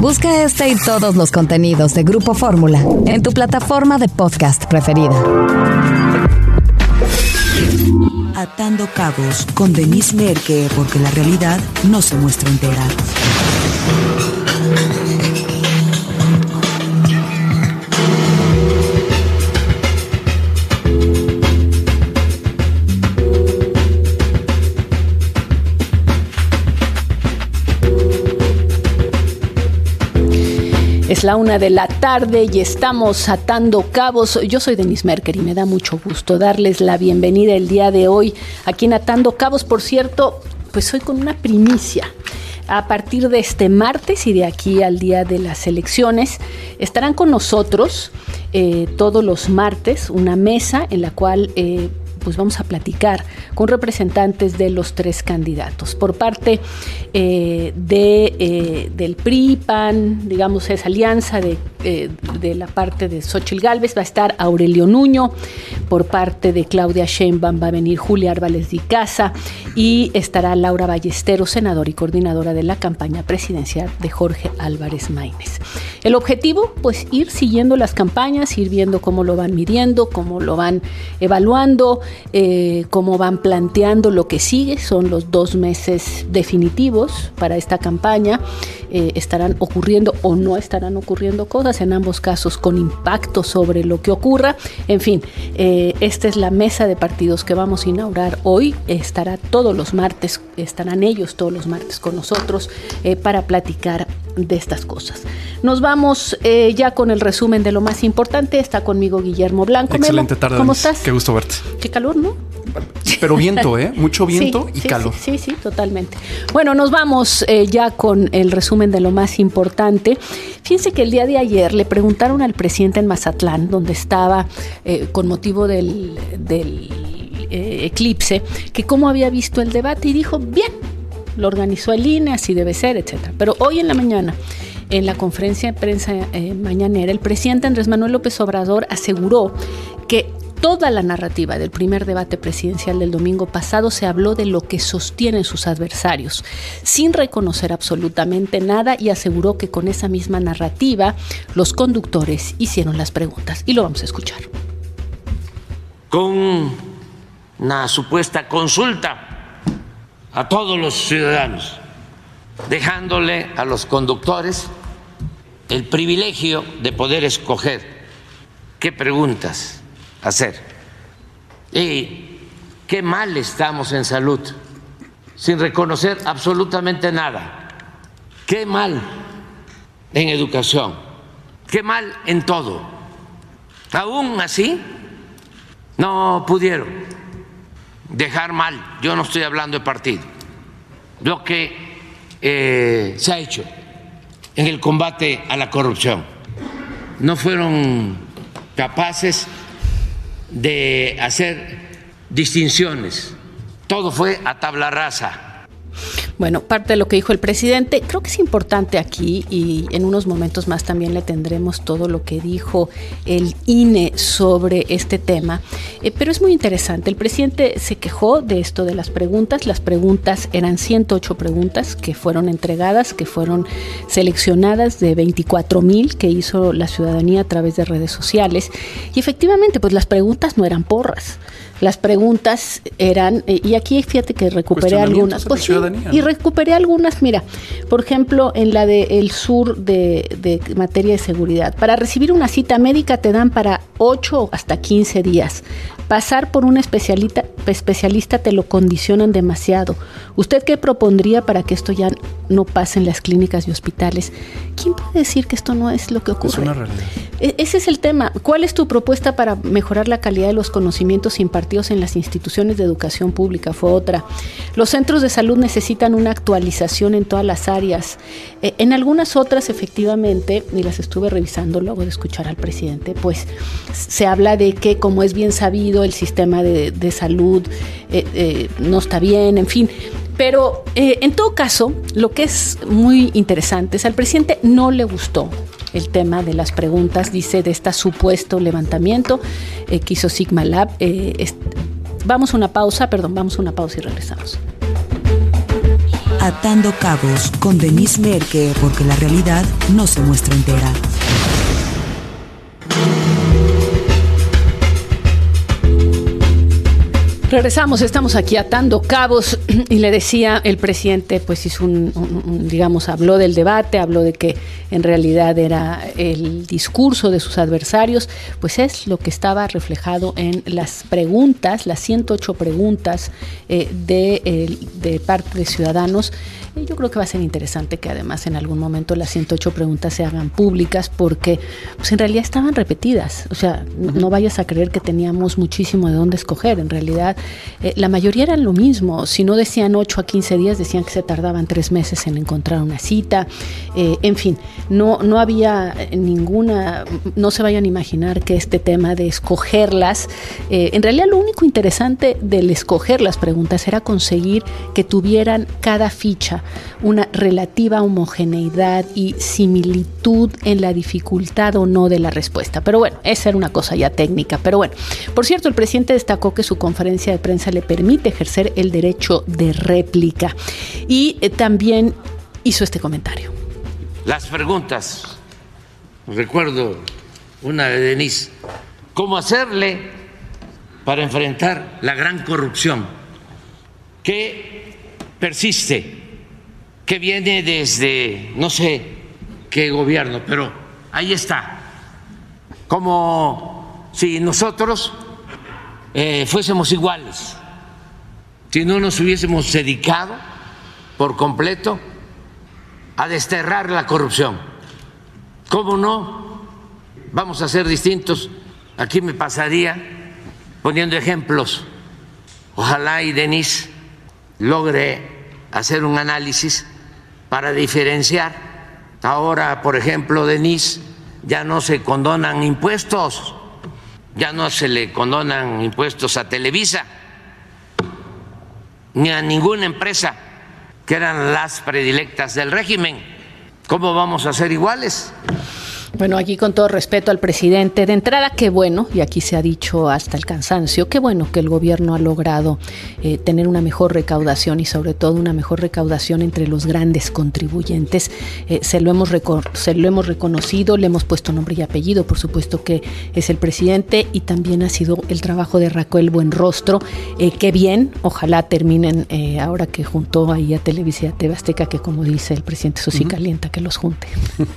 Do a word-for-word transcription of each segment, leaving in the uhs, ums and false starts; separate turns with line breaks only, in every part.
Busca este y todos los contenidos de Grupo Fórmula en tu plataforma de podcast preferida.
Atando cabos con Denise Merker, porque la realidad no se muestra entera.
Es la una de la tarde y estamos atando cabos. Yo soy Denise Merker y me da mucho gusto darles la bienvenida el día de hoy aquí en Atando Cabos. Por cierto, pues hoy con una primicia. A partir de este martes y de aquí al día de las elecciones, estarán con nosotros eh, todos los martes una mesa en la cual eh, pues vamos a platicar con representantes de los tres candidatos. Por parte eh, de, eh, del P R I, P A N, digamos esa alianza de, eh, de la parte de Xóchitl Gálvez, va a estar Aurelio Nuño. Por parte de Claudia Sheinbaum va a venir Julia Árvales de Icaza y estará Laura Ballesteros, senadora y coordinadora de la campaña presidencial de Jorge Álvarez Maínez. El objetivo, pues ir siguiendo las campañas, ir viendo cómo lo van midiendo, cómo lo van evaluando, Eh, cómo van planteando lo que sigue. Son los dos meses definitivos para esta campaña. Eh, estarán ocurriendo o no estarán ocurriendo cosas, en ambos casos con impacto sobre lo que ocurra. En fin, eh, esta es la mesa de partidos que vamos a inaugurar hoy. Estará todos los martes, estarán ellos todos los martes con nosotros eh, para platicar de estas cosas. Nos vamos eh, ya con el resumen de lo más importante. Está conmigo Guillermo Blanco.
Excelente
Memo,
tarde.
¿cómo
Denise.
estás?
Qué gusto verte.
Qué calor, ¿no?
Pero viento, ¿eh? Mucho viento
sí,
y
sí,
calor.
Sí, sí, sí, totalmente. Bueno, nos vamos eh, ya con el resumen de lo más importante. Fíjense que el día de ayer le preguntaron al presidente en Mazatlán, donde estaba eh, con motivo del, del eh, eclipse, que cómo había visto el debate y dijo, bien, lo organizó el I N E, así debe ser, etcétera. Pero hoy en la mañana, en la conferencia de prensa eh, mañanera, el presidente Andrés Manuel López Obrador aseguró que toda la narrativa del primer debate presidencial del domingo pasado se habló de lo que sostienen sus adversarios, sin reconocer absolutamente nada, y aseguró que con esa misma narrativa los conductores hicieron las preguntas. Y lo vamos a escuchar.
Con una supuesta consulta a todos los ciudadanos, dejándole a los conductores el privilegio de poder escoger qué preguntas hacer. Y qué mal estamos en salud, sin reconocer absolutamente nada. Qué mal en educación, qué mal en todo. Aún así, no pudieron dejar mal, yo no estoy hablando de partido, lo que eh, se ha hecho en el combate a la corrupción. No fueron capaces de hacer distinciones, todo fue a tabla rasa.
Bueno, parte de lo que dijo el presidente, creo que es importante aquí, y en unos momentos más también le tendremos todo lo que dijo el I N E sobre este tema, eh, pero es muy interesante. El presidente se quejó de esto de las preguntas. Las preguntas eran ciento ocho preguntas que fueron entregadas, que fueron seleccionadas de veinticuatro mil que hizo la ciudadanía a través de redes sociales, y efectivamente pues las preguntas no eran porras. Las preguntas eran, eh, y aquí fíjate que recuperé algunas, pues, sí, y recuperé algunas, mira, por ejemplo, en la de el sur de, de materia de seguridad. Para recibir una cita médica te dan para ocho hasta quince días. Pasar por un especialista, especialista te lo condicionan demasiado. ¿Usted qué propondría para que esto ya no pase en las clínicas y hospitales? ¿Quién puede decir que esto no es lo que ocurre?
Es una realidad.
E- ese es el tema. ¿Cuál es tu propuesta para mejorar la calidad de los conocimientos impartidos en las instituciones de educación pública? Fue otra. Los centros de salud necesitan una actualización en todas las áreas. Eh, en algunas otras, efectivamente, y las estuve revisando luego de escuchar al presidente, pues se habla de que, como es bien sabido, el sistema de, de salud eh, eh, no está bien, en fin. Pero eh, en todo caso, lo que es muy interesante es al presidente no le gustó el tema de las preguntas, dice, de este supuesto levantamiento eh, que hizo Sigma Lab. Eh, es, vamos a una pausa, perdón, vamos a una pausa y regresamos.
Atando Cabos con Denise Merker, porque la realidad no se muestra entera.
Regresamos, estamos aquí atando cabos y le decía, el presidente pues hizo un, un, un, digamos, habló del debate, habló de que en realidad era el discurso de sus adversarios, pues es lo que estaba reflejado en las preguntas, las ciento ocho preguntas eh, de, eh, de parte de ciudadanos. Y yo creo que va a ser interesante que además en algún momento las ciento ocho preguntas se hagan públicas porque pues en realidad estaban repetidas. O sea, no, no vayas a creer que teníamos muchísimo de dónde escoger. En realidad eh, la mayoría eran lo mismo. Si no decían ocho a quince días, decían que se tardaban tres meses en encontrar una cita. Eh, en fin, no, no había ninguna, no se vayan a imaginar que este tema de escogerlas, eh, en realidad lo único interesante del escoger las preguntas era conseguir que tuvieran cada ficha una relativa homogeneidad y similitud en la dificultad o no de la respuesta. Pero bueno, esa era una cosa ya técnica. Pero bueno, por cierto, el presidente destacó que su conferencia de prensa le permite ejercer el derecho de réplica y eh, también hizo este comentario.
Las preguntas, recuerdo una de Denise, ¿cómo hacerle para enfrentar la gran corrupción que persiste, que viene desde no sé qué gobierno, pero ahí está, como si nosotros eh, fuésemos iguales, si no nos hubiésemos dedicado por completo a desterrar la corrupción? ¿Cómo no vamos a ser distintos? Aquí me pasaría poniendo ejemplos. Ojalá y Denise logre hacer un análisis para diferenciar. Ahora, por ejemplo, Denise, ya no se condonan impuestos, ya no se le condonan impuestos a Televisa ni a ninguna empresa que eran las predilectas del régimen. ¿Cómo vamos a ser iguales?
Bueno, aquí con todo respeto al presidente, de entrada qué bueno, y aquí se ha dicho hasta el cansancio, qué bueno que el gobierno ha logrado eh, tener una mejor recaudación y sobre todo una mejor recaudación entre los grandes contribuyentes. Eh, se, lo hemos recor- se lo hemos reconocido, le hemos puesto nombre y apellido, por supuesto que es el presidente, y también ha sido el trabajo de Raquel Buenrostro. Eh, qué bien, ojalá terminen eh, ahora que juntó ahí a Televisa y a T V Azteca, que como dice el presidente, eso sí calienta que los junte.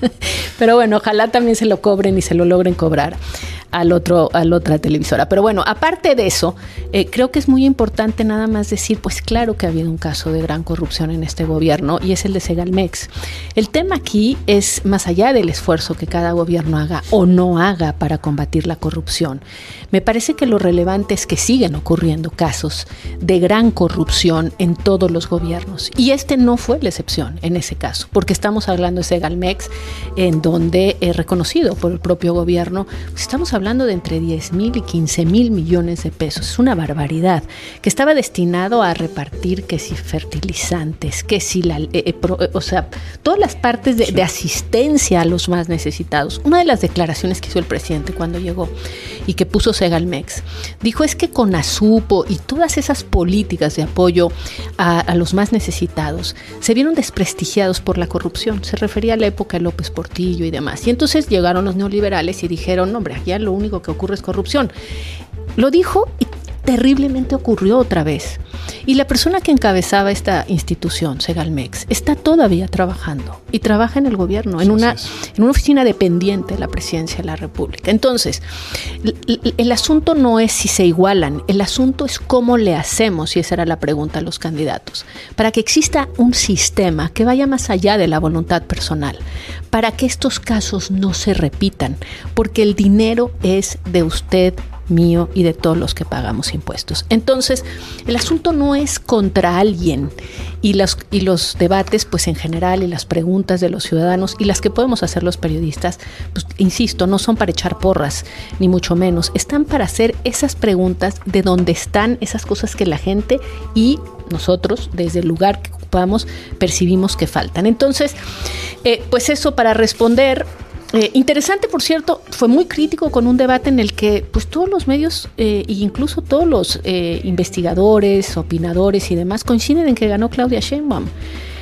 Pero bueno, ojalá también se lo cobren y se lo logren cobrar al otro, a la otra televisora. Pero bueno, aparte de eso, eh, creo que es muy importante nada más decir, pues claro que ha habido un caso de gran corrupción en este gobierno y es el de Segalmex. El tema aquí es más allá del esfuerzo que cada gobierno haga o no haga para combatir la corrupción. Me parece que lo relevante es que siguen ocurriendo casos de gran corrupción en todos los gobiernos y este no fue la excepción en ese caso, porque estamos hablando de Segalmex, en donde es reconocido por el propio gobierno, pues estamos hablando de entre diez mil y quince mil millones de pesos. Es una barbaridad, que estaba destinado a repartir que si fertilizantes, que si la, eh, eh, pro, eh, o sea, todas las partes de, de asistencia a los más necesitados. Una de las declaraciones que hizo el presidente cuando llegó y que puso Segalmex, dijo es que con Asupo y todas esas políticas de apoyo a, a los más necesitados se vieron desprestigiados por la corrupción. Se refería a la época de López Portillo y demás. Y entonces llegaron los neoliberales y dijeron, hombre, aquí lo único que ocurre es corrupción. Lo dijo y terriblemente ocurrió otra vez. Y la persona que encabezaba esta institución, Segalmex, está todavía trabajando y trabaja en el gobierno, en una, en una oficina dependiente de la Presidencia de la República. Entonces, el, el asunto no es si se igualan, el asunto es cómo le hacemos, y esa era la pregunta a los candidatos, para que exista un sistema que vaya más allá de la voluntad personal, para que estos casos no se repitan, porque el dinero es de usted, mío y de todos los que pagamos impuestos. Entonces, el asunto no es contra alguien y los, y los debates, pues en general, y las preguntas de los ciudadanos y las que podemos hacer los periodistas, pues insisto, no son para echar porras, ni mucho menos. Están para hacer esas preguntas de dónde están esas cosas que la gente y nosotros, desde el lugar que ocupamos, percibimos que faltan. Entonces, eh, pues eso para responder. Eh, interesante, por cierto, fue muy crítico con un debate en el que pues todos los medios eh, e incluso todos los eh, investigadores, opinadores y demás coinciden en que ganó Claudia Sheinbaum.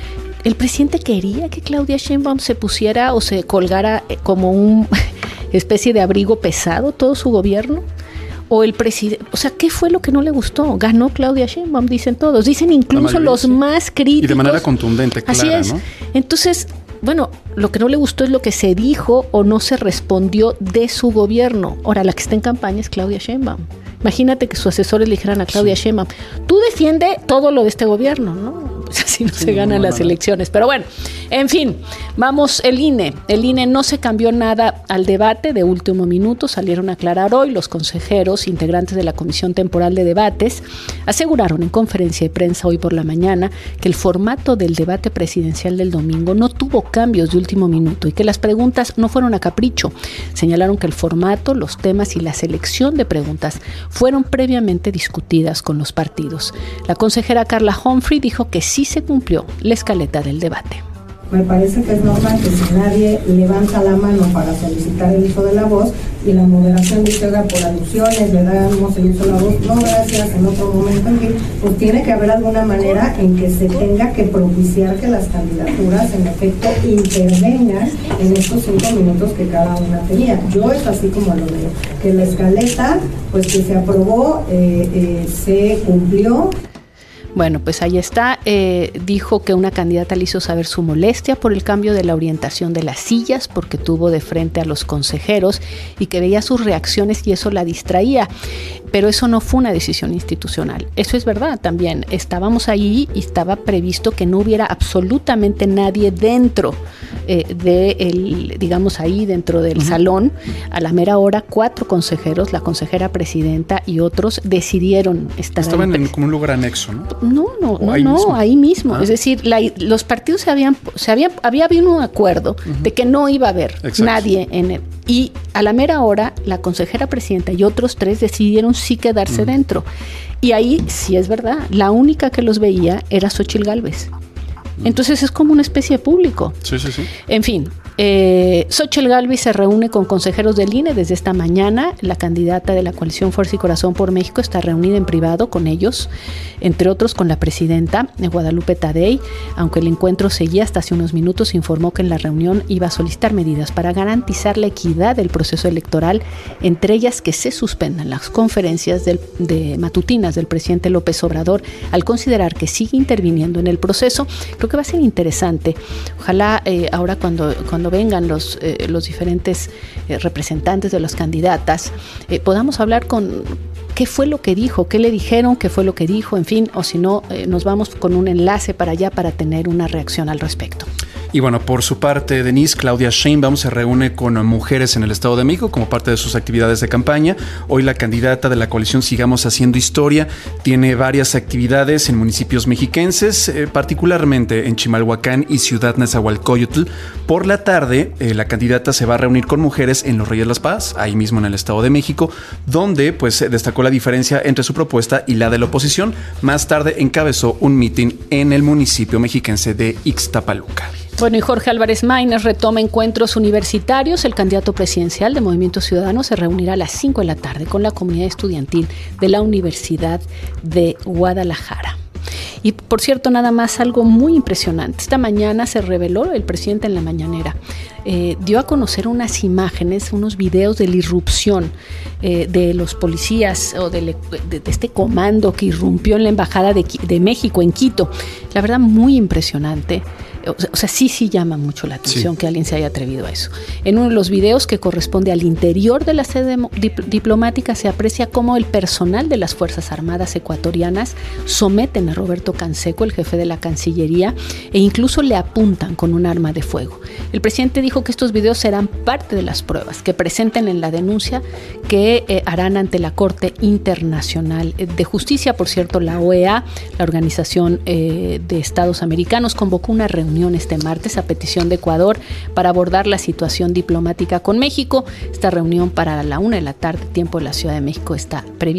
¿El presidente quería que Claudia Sheinbaum se pusiera o se colgara como una especie de abrigo pesado todo su gobierno? O el presidente, o sea, ¿qué fue lo que no le gustó? Ganó Claudia Sheinbaum, dicen todos, dicen incluso mayoría, los sí. más críticos.
Y de manera contundente, clara,
así es.
¿no?
Entonces, bueno, lo que no le gustó es lo que se dijo o no se respondió de su gobierno. Ahora, la que está en campaña es Claudia Sheinbaum. Imagínate que sus asesores le dijeran a Claudia sí. Sheinbaum, tú defiende todo lo de este gobierno, ¿no? Así no sí, se ganan no, no, las no. elecciones. Pero bueno, en fin, vamos, el I N E. El I N E no se cambió nada al debate de último minuto. Salieron a aclarar hoy los consejeros integrantes de la Comisión Temporal de Debates. Aseguraron en conferencia de prensa hoy por la mañana que el formato del debate presidencial del domingo no tuvo cambios de último minuto y que las preguntas no fueron a capricho. Señalaron que el formato, los temas y la selección de preguntas fueron previamente discutidas con los partidos. La consejera Carla Humphrey dijo que sí se cumplió la escaleta del debate.
Me parece que es normal que si nadie levanta la mano para solicitar el uso de la voz y la moderación dice, oiga, por alusiones le damos el uso de la voz, no gracias, en otro momento, en fin, pues tiene que haber alguna manera en que se tenga que propiciar que las candidaturas en efecto intervengan en estos cinco minutos que cada una tenía. Yo es así como lo veo, que la escaleta, pues que se aprobó, eh, eh, se cumplió.
Bueno, pues ahí está. Eh, dijo que una candidata le hizo saber su molestia por el cambio de la orientación de las sillas, porque tuvo de frente a los consejeros y que veía sus reacciones y eso la distraía. Pero eso no fue una decisión institucional. Eso es verdad también. Estábamos ahí y estaba previsto que no hubiera absolutamente nadie dentro eh, de el, digamos ahí dentro del uh-huh. salón. A la mera hora, cuatro consejeros, la consejera presidenta y otros decidieron estar
Estaban
ahí.
en como un lugar anexo, ¿no?
No, no, no,
ahí
no,
mismo.
ahí mismo.
Ah.
Es decir, la, los partidos se habían, se había, había habido un acuerdo uh-huh. de que no iba a haber Exacto. nadie en él. Y a la mera hora, la consejera presidenta y otros tres decidieron sí quedarse uh-huh. dentro. Y ahí sí es verdad, la única que los veía era Xóchitl Gálvez. Entonces es como una especie de público.
Sí, sí, sí.
En fin, eh, Xóchitl Gálvez se reúne con consejeros del I N E desde esta mañana. La candidata de la coalición Fuerza y Corazón por México está reunida en privado con ellos, entre otros con la presidenta Guadalupe Tadei. Aunque el encuentro seguía hasta hace unos minutos, informó que en la reunión iba a solicitar medidas para garantizar la equidad del proceso electoral, entre ellas que se suspendan las conferencias del, de matutinas del presidente López Obrador al considerar que sigue interviniendo en el proceso. Creo que va a ser interesante. Ojalá eh, ahora cuando, cuando vengan los, eh, los diferentes eh, representantes de las candidatas, eh, podamos hablar con qué fue lo que dijo, qué le dijeron, qué fue lo que dijo, en fin, o si no, eh, nos vamos con un enlace para allá para tener una reacción al respecto.
Y bueno, por su parte, Denise, Claudia Sheinbaum se reúne con mujeres en el Estado de México como parte de sus actividades de campaña. Hoy la candidata de la coalición Sigamos Haciendo Historia tiene varias actividades en municipios mexiquenses, eh, particularmente en Chimalhuacán y Ciudad Nezahualcóyotl. Por la tarde, eh, la candidata se va a reunir con mujeres en Los Reyes Las Paz, ahí mismo en el Estado de México, donde pues destacó la diferencia entre su propuesta y la de la oposición. Más tarde encabezó un mitin en el municipio mexiquense de Ixtapaluca.
Bueno, y Jorge Álvarez Maínez retoma encuentros universitarios. El candidato presidencial de Movimiento Ciudadano se reunirá a las cinco de la tarde con la comunidad estudiantil de la Universidad de Guadalajara. Y por cierto, nada más algo muy impresionante. Esta mañana se reveló el presidente en la mañanera. Eh, dio a conocer unas imágenes, unos videos de la irrupción eh, de los policías o de, le, de, de este comando que irrumpió en la Embajada de, de México en Quito. La verdad, muy impresionante. O sea, sí, sí llama mucho la atención sí. que alguien se haya atrevido a eso. En uno de los videos que corresponde al interior de la sede dip- diplomática se aprecia cómo el personal de las Fuerzas Armadas ecuatorianas someten a Roberto Canseco, el jefe de la Cancillería, e incluso le apuntan con un arma de fuego. El presidente dijo que estos videos serán parte de las pruebas que presenten en la denuncia que eh, harán ante la Corte Internacional de Justicia. Por cierto, la O E A, la Organización eh, de Estados Americanos, convocó una reunión este martes a petición de Ecuador para abordar la situación diplomática con México. Esta reunión para la una de la tarde, tiempo de la Ciudad de México, está prevista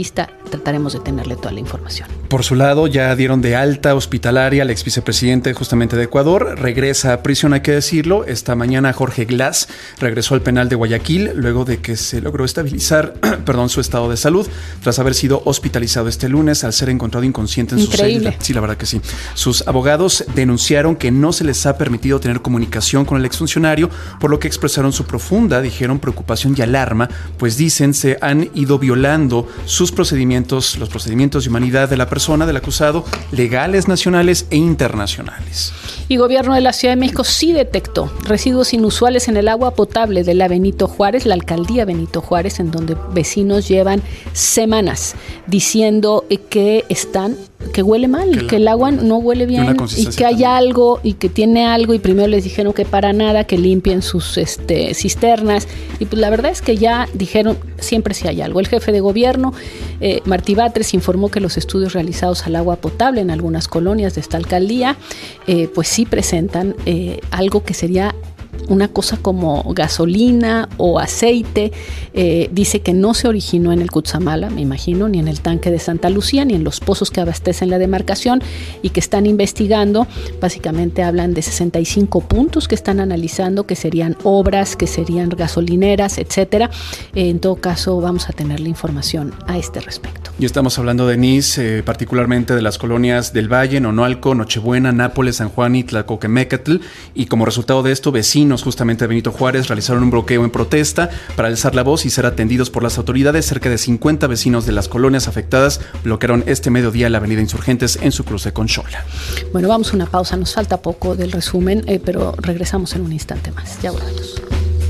trataremos de tenerle toda la información.
Por su lado, ya dieron de alta hospitalaria al ex vicepresidente justamente de Ecuador. Regresa a prisión, hay que decirlo. Esta mañana Jorge Glass regresó al penal de Guayaquil luego de que se logró estabilizar perdón, su estado de salud tras haber sido hospitalizado este lunes al ser encontrado inconsciente en
Increíble.
su celda. Sí, la verdad que sí. Sus abogados denunciaron que no se les ha permitido tener comunicación con el exfuncionario, por lo que expresaron su profunda, dijeron, preocupación y alarma, pues dicen se han ido violando sus procedimientos, los procedimientos de humanidad de la persona, del acusado, legales, nacionales e internacionales.
Y gobierno de la Ciudad de México sí detectó residuos inusuales en el agua potable de la Benito Juárez, la alcaldía Benito Juárez, en donde vecinos llevan semanas diciendo que están, que huele mal, que, la, que el agua no huele bien y que hay también algo y que tiene algo, y primero les dijeron que para nada, que limpien sus este, cisternas, y pues la verdad es que ya dijeron siempre sí hay algo. El jefe de gobierno, eh, Martí Batres, informó que los estudios realizados al agua potable en algunas colonias de esta alcaldía eh, pues sí presentan eh, algo que sería una cosa como gasolina o aceite. Eh, dice que no se originó en el Cutzamala, me imagino, ni en el tanque de Santa Lucía, ni en los pozos que abastecen la demarcación, y que están investigando. Básicamente hablan de sesenta y cinco puntos que están analizando, que serían obras, que serían gasolineras, etcétera. Eh, en todo caso, vamos a tener la información a este respecto.
Y estamos hablando, Denise, eh, particularmente de las colonias del Valle, Nonualco, Nochebuena, Nápoles, San Juan y Tlacoquemecatl, y como resultado de esto, vecinos justamente de Benito Juárez realizaron un bloqueo en protesta para alzar la voz y ser atendidos por las autoridades. Cerca de cincuenta vecinos de las colonias afectadas bloquearon este mediodía la avenida Insurgentes en su cruce con Xola.
Bueno, vamos a una pausa, nos falta poco del resumen, eh, pero regresamos en un instante más. Ya volvemos.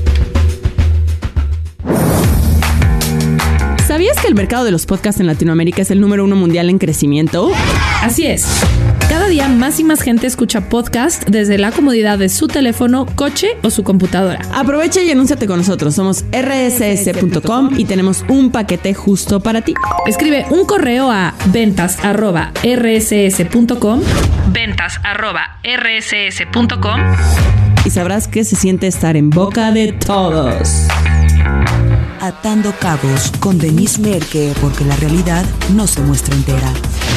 ¿Sabías que el mercado de los podcasts en Latinoamérica es el número uno mundial en crecimiento?
Así es. Cada día más y más gente escucha podcast desde la comodidad de su teléfono, coche o su computadora.
Aprovecha y anúnciate con nosotros. Somos erre ese ese punto com y tenemos un paquete justo para ti.
Escribe un correo a ventas arroba erre ese ese punto com, ventas arroba erre ese ese punto com,
y sabrás que se siente estar en boca de todos.
Atando Cabos con Denise Merker, porque la realidad no se muestra entera.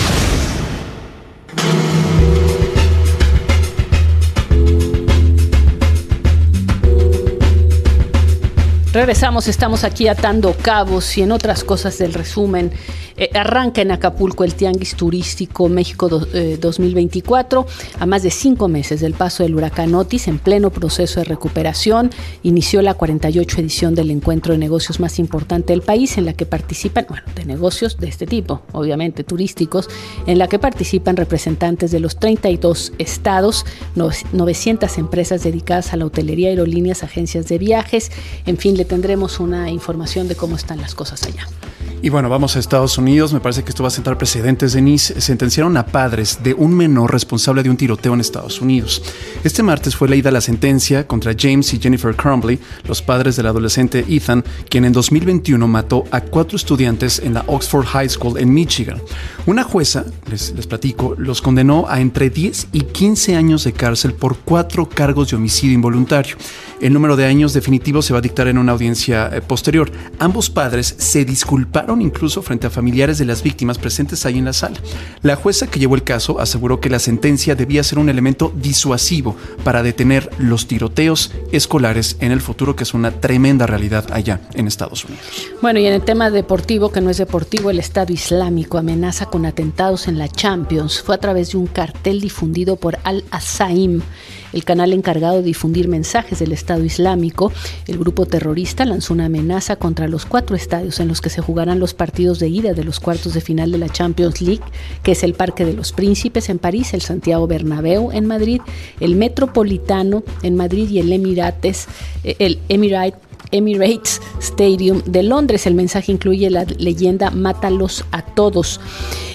Regresamos, estamos aquí atando cabos y en otras cosas del resumen. Eh, arranca en Acapulco el Tianguis Turístico México do, eh, dos mil veinticuatro, a más de cinco meses del paso del huracán Otis, en pleno proceso de recuperación. Inició la cuarenta y ocho edición del encuentro de negocios más importante del país, en la que participan, bueno, de negocios de este tipo, obviamente turísticos, en la que participan representantes de los treinta y dos estados, novecientas empresas dedicadas a la hotelería, aerolíneas, agencias de viajes, en fin, le tendremos una información de cómo están las cosas allá.
Y bueno, vamos a Estados Unidos. Me parece que esto va a sentar precedentes, Denise. Sentenciaron a padres de un menor responsable de un tiroteo en Estados Unidos. Este martes fue leída la sentencia contra James y Jennifer Crumbley, los padres del adolescente Ethan, quien en dos mil veintiuno mató a cuatro estudiantes en la Oxford High School en Michigan. Una jueza, les, les platico, los condenó a entre diez y quince años de cárcel por cuatro cargos de homicidio involuntario. El número de años definitivo se va a dictar en una audiencia eh, posterior. Ambos padres se disculparon incluso frente a familiares de las víctimas presentes ahí en la sala. La jueza que llevó el caso aseguró que la sentencia debía ser un elemento disuasivo para detener los tiroteos escolares en el futuro, que es una tremenda realidad allá en Estados Unidos.
Bueno, y en el tema deportivo, que no es deportivo, el Estado Islámico amenaza con atentados en la Champions. Fue a través de un cartel difundido por Al-Asaim, el canal encargado de difundir mensajes del Estado Islámico. El grupo terrorista lanzó una amenaza contra los cuatro estadios en los que se jugarán los partidos de ida de los cuartos de final de la Champions League, que es el Parque de los Príncipes en París, el Santiago Bernabéu en Madrid, el Metropolitano en Madrid y el Emirates, el Emirate Emirates Stadium de Londres. El mensaje incluye la leyenda "Mátalos a todos".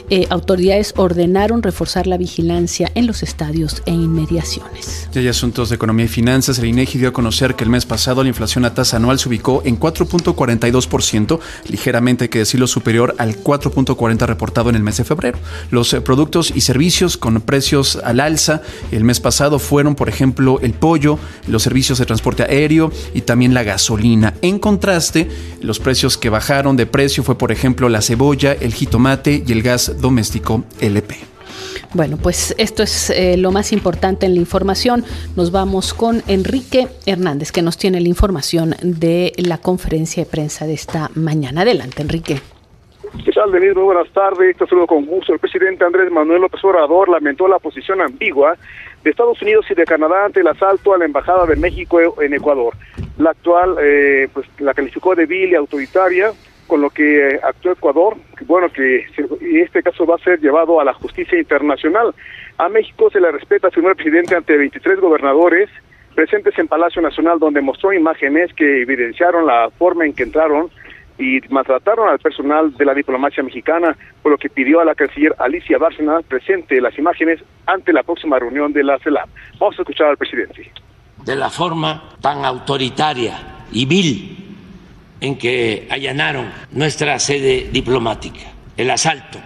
eh, autoridades ordenaron reforzar la vigilancia en los estadios e inmediaciones.
Y hay asuntos de economía y finanzas. El INEGI dio a conocer que el mes pasado la inflación a tasa anual se ubicó en cuatro punto cuarenta y dos por ciento, ligeramente, hay que decirlo, superior al cuatro punto cuarenta por ciento reportado en el mes de febrero. Los eh, productos y servicios con precios al alza el mes pasado fueron, por ejemplo, el pollo, los servicios de transporte aéreo y también la gasolina. En contraste, los precios que bajaron de precio fue, por ejemplo, la cebolla, el jitomate y el gas doméstico L P.
Bueno, pues esto es eh, lo más importante en la información. Nos vamos con Enrique Hernández, que nos tiene la información de la conferencia de prensa de esta mañana. Adelante, Enrique.
¿Qué tal, Denise? Muy buenas tardes. Te saludo con gusto. El presidente Andrés Manuel López Obrador lamentó la posición ambigua de Estados Unidos y de Canadá ante el asalto a la Embajada de México en Ecuador. La actual, eh, pues la calificó de vil y autoritaria, con lo que eh, actuó Ecuador, que bueno, que en este caso va a ser llevado a la justicia internacional. A México se le respeta, afirmó el presidente ante veintitrés gobernadores presentes en Palacio Nacional, donde mostró imágenes que evidenciaron la forma en que entraron y maltrataron al personal de la diplomacia mexicana, por lo que pidió a la canciller Alicia Bárcena presente las imágenes ante la próxima reunión de la CELAC. Vamos a escuchar al presidente.
De la forma tan autoritaria y vil en que allanaron nuestra sede diplomática, el asalto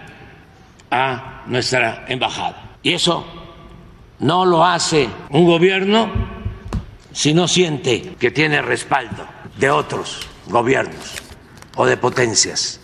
a nuestra embajada. Y eso no lo hace un gobierno si no siente que tiene respaldo de otros gobiernos o de potencias.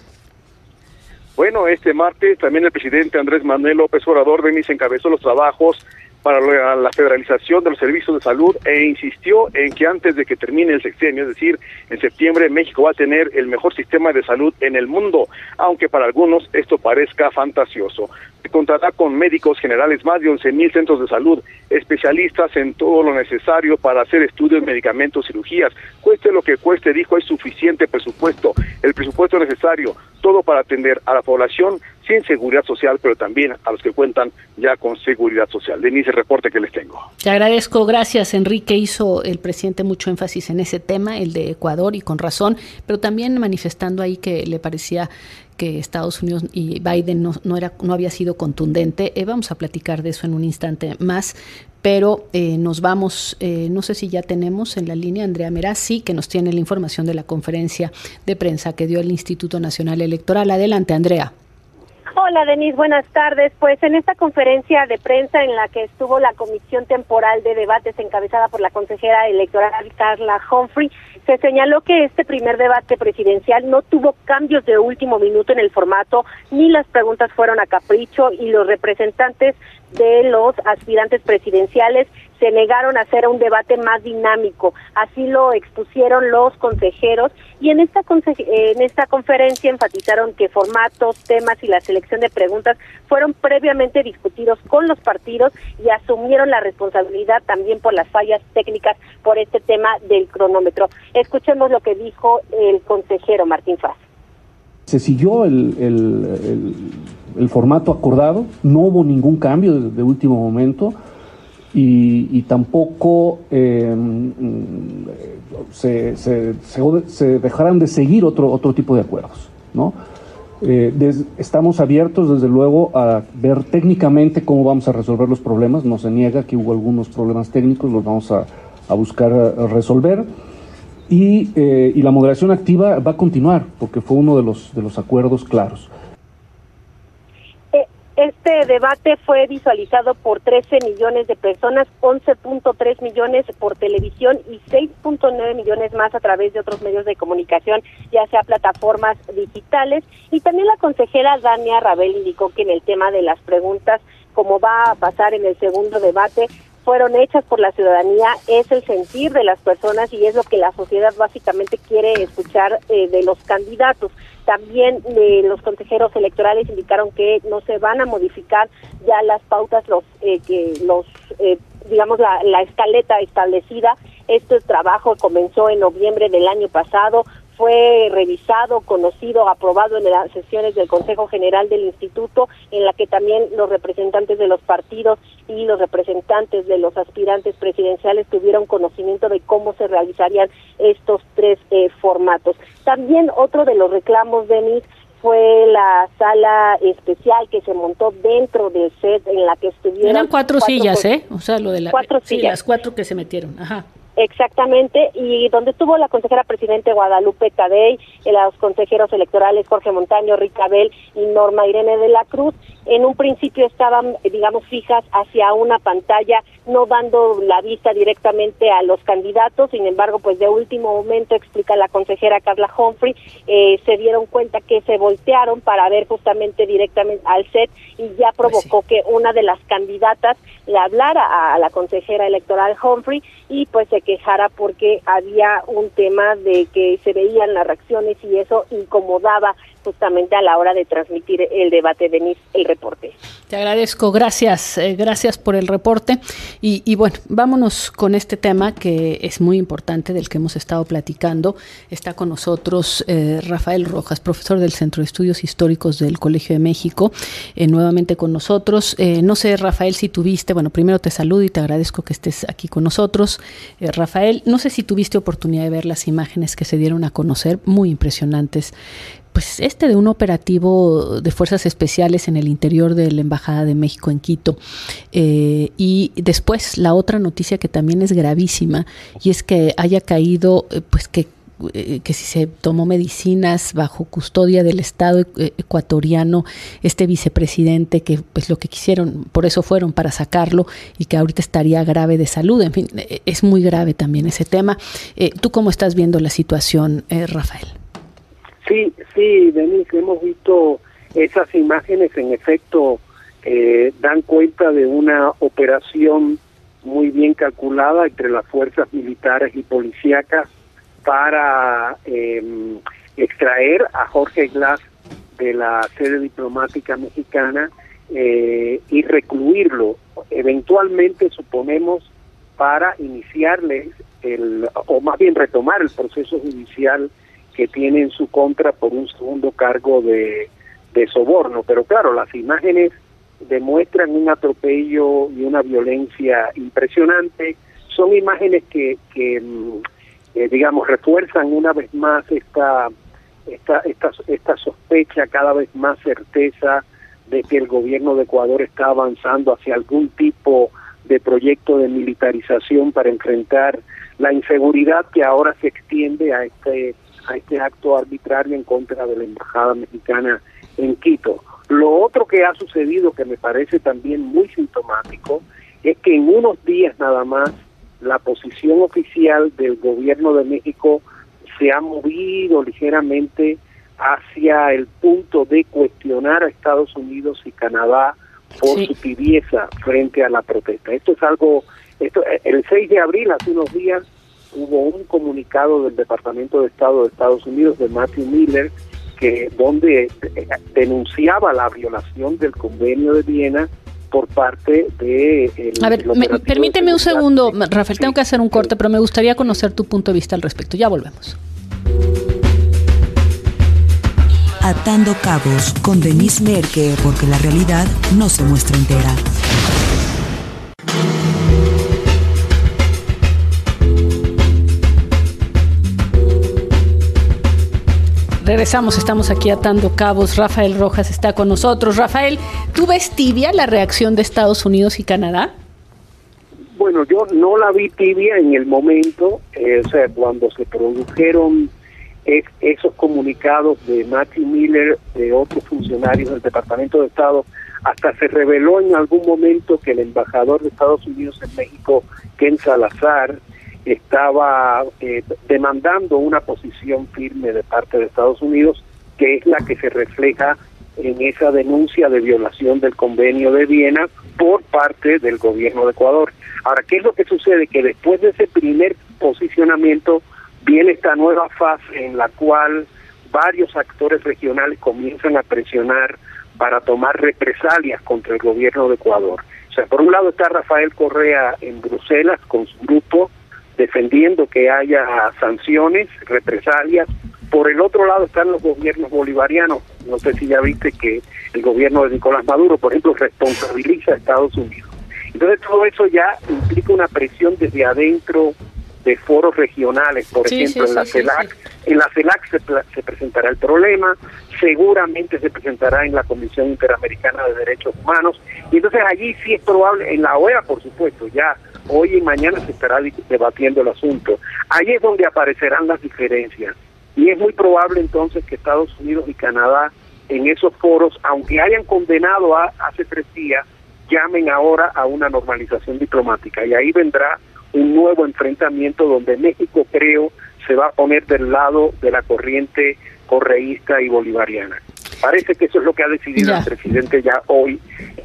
Bueno, este martes también el presidente Andrés Manuel López Obrador Denise encabezó los trabajos para la federalización de los servicios de salud e insistió en que antes de que termine el sexenio, es decir, en septiembre, México va a tener el mejor sistema de salud en el mundo, aunque para algunos esto parezca fantasioso. Se contará con médicos generales, más de once mil centros de salud, especialistas en todo lo necesario para hacer estudios, medicamentos, cirugías. Cueste lo que cueste, dijo, hay suficiente presupuesto, el presupuesto necesario, todo para atender a la población sin seguridad social, pero también a los que cuentan ya con seguridad social. Denise, el reporte que les tengo.
Te agradezco, gracias, Enrique. Hizo el presidente mucho énfasis en ese tema, el de Ecuador, y con razón, pero también manifestando ahí que le parecía que Estados Unidos y Biden no, no, era, no había sido contundente. Eh, vamos a platicar de eso en un instante más, pero eh, nos vamos, eh, no sé si ya tenemos en la línea Andrea Merazzi, que nos tiene la información de la conferencia de prensa que dio el Instituto Nacional Electoral. Adelante, Andrea.
Hola, Denise, buenas tardes. Pues en esta conferencia de prensa en la que estuvo la Comisión Temporal de Debates encabezada por la consejera electoral Carla Humphrey, se señaló que este primer debate presidencial no tuvo cambios de último minuto en el formato, ni las preguntas fueron a capricho, y los representantes de los aspirantes presidenciales se negaron a hacer un debate más dinámico. Así lo expusieron los consejeros, y en esta conse- en esta conferencia enfatizaron que formatos, temas y la selección de preguntas fueron previamente discutidos con los partidos y asumieron la responsabilidad también por las fallas técnicas por este tema del cronómetro. Escuchemos lo que dijo el consejero Martín Faz.
Se siguió el, el, el, el formato acordado, no hubo ningún cambio de, de último momento. Y, y tampoco eh, se, se, se, se dejarán de seguir otro, otro tipo de acuerdos, ¿no? Eh, des, estamos abiertos, desde luego, a ver técnicamente cómo vamos a resolver los problemas. No se niega que hubo algunos problemas técnicos, los vamos a, a buscar a resolver. Y, eh, y la moderación activa va a continuar, porque fue uno de los, de los acuerdos claros.
Este debate fue visualizado por trece millones de personas, once punto tres millones por televisión y seis punto nueve millones más a través de otros medios de comunicación, ya sea plataformas digitales. Y también la consejera Dania Rabel indicó que en el tema de las preguntas, como va a pasar en el segundo debate, fueron hechas por la ciudadanía, es el sentir de las personas y es lo que la sociedad básicamente quiere escuchar eh, de los candidatos. También eh, los consejeros electorales indicaron que no se van a modificar ya las pautas, los eh, que los eh, digamos la, la escaleta establecida. Este trabajo comenzó en noviembre del año pasado, fue revisado, conocido, aprobado en las sesiones del Consejo General del Instituto, en la que también los representantes de los partidos y los representantes de los aspirantes presidenciales tuvieron conocimiento de cómo se realizarían estos tres eh, formatos. También otro de los reclamos, Denis, fue la sala especial que se montó dentro del set en la que estuvieron...
Eran cuatro, cuatro sillas, ¿eh? O sea, lo de la,
cuatro
sí,
sillas.
las cuatro que se metieron, ajá.
Exactamente, y donde estuvo la consejera presidente Guadalupe Tadei, los consejeros electorales Jorge Montaño, Rita Bell y Norma Irene de la Cruz, en un principio estaban, digamos, fijas hacia una pantalla, no dando la vista directamente a los candidatos. Sin embargo, pues de último momento, explica la consejera Carla Humphrey, eh, se dieron cuenta que se voltearon para ver justamente directamente al set y ya provocó pues sí. que una de las candidatas le hablara a la consejera electoral Humphrey y pues se quejara porque había un tema de que se veían las reacciones y eso incomodaba justamente a la hora de transmitir el debate. Denise, el reporte.
Te agradezco, gracias, eh, gracias por el reporte. Y, y bueno, vámonos con este tema que es muy importante, del que hemos estado platicando. Está con nosotros eh, Rafael Rojas, profesor del Centro de Estudios Históricos del Colegio de México, eh, nuevamente con nosotros. Eh, no sé, Rafael, si tuviste, bueno, primero te saludo y te agradezco que estés aquí con nosotros. Eh, Rafael, no sé si tuviste oportunidad de ver las imágenes que se dieron a conocer, muy impresionantes. Pues este de un operativo de fuerzas especiales en el interior de la Embajada de México en Quito. Eh, y después la otra noticia que también es gravísima, y es que haya caído, eh, pues que, eh, que si se tomó medicinas bajo custodia del Estado ecuatoriano, este vicepresidente, que pues lo que quisieron, por eso fueron, para sacarlo, y que ahorita estaría grave de salud. En fin, eh, es muy grave también ese tema. Eh, ¿Tú cómo estás viendo la situación, eh, Rafael?
Sí, sí, Denise, hemos visto esas imágenes, en efecto, eh, dan cuenta de una operación muy bien calculada entre las fuerzas militares y policíacas para eh, extraer a Jorge Glass de la sede diplomática mexicana eh, y recluirlo, eventualmente, suponemos, para iniciarles, el o más bien retomar el proceso judicial que tiene en su contra por un segundo cargo de, de soborno. Pero claro, las imágenes demuestran un atropello y una violencia impresionante. Son imágenes que, que eh, digamos, refuerzan una vez más esta, esta, esta, esta sospecha, cada vez más certeza de que el gobierno de Ecuador está avanzando hacia algún tipo de proyecto de militarización para enfrentar la inseguridad que ahora se extiende a este a este acto arbitrario en contra de la Embajada Mexicana en Quito. Lo otro que ha sucedido, que me parece también muy sintomático, es que en unos días nada más la posición oficial del gobierno de México se ha movido ligeramente hacia el punto de cuestionar a Estados Unidos y Canadá por sí. su tibieza frente a la protesta. Esto es algo, esto, el seis de abril, hace unos días, hubo un comunicado del Departamento de Estado de Estados Unidos, de Matthew Miller, que donde denunciaba la violación del Convenio de Viena por parte de... El,
a ver, me, permíteme un segundo, Rafael, sí, tengo que hacer un corte, sí. pero me gustaría conocer tu punto de vista al respecto. Ya volvemos.
Atando cabos con Denise Merker, porque la realidad no se muestra entera.
Regresamos, estamos aquí atando cabos. Rafael Rojas está con nosotros. Rafael, ¿tú ves tibia la reacción de Estados Unidos y Canadá?
Bueno, yo no la vi tibia en el momento, eh, o sea, cuando se produjeron es, esos comunicados de Matthew Miller, de otros funcionarios del Departamento de Estado, hasta se reveló en algún momento que el embajador de Estados Unidos en México, Ken Salazar, estaba eh, demandando una posición firme de parte de Estados Unidos, que es la que se refleja en esa denuncia de violación del Convenio de Viena por parte del gobierno de Ecuador. Ahora, ¿qué es lo que sucede? Que después de ese primer posicionamiento viene esta nueva fase en la cual varios actores regionales comienzan a presionar para tomar represalias contra el gobierno de Ecuador. O sea, por un lado está Rafael Correa en Bruselas con su grupo, defendiendo que haya sanciones, represalias. Por el otro lado están los gobiernos bolivarianos. No sé si ya viste que el gobierno de Nicolás Maduro, por ejemplo, responsabiliza a Estados Unidos. Entonces todo eso ya implica una presión desde adentro de foros regionales. Por sí, ejemplo, sí, en la sí, CELAC, sí, sí. en la CELAC se, se presentará el problema, seguramente se presentará en la Comisión Interamericana de Derechos Humanos, y entonces allí sí es probable, en la O E A por supuesto, ya hoy y mañana se estará debatiendo el asunto. Ahí es donde aparecerán las diferencias, y es muy probable entonces que Estados Unidos y Canadá en esos foros, aunque hayan condenado a, hace tres días, llamen ahora a una normalización diplomática, y ahí vendrá un nuevo enfrentamiento donde México, creo, se va a poner del lado de la corriente correísta y bolivariana. Parece que eso es lo que ha decidido ya el presidente ya hoy.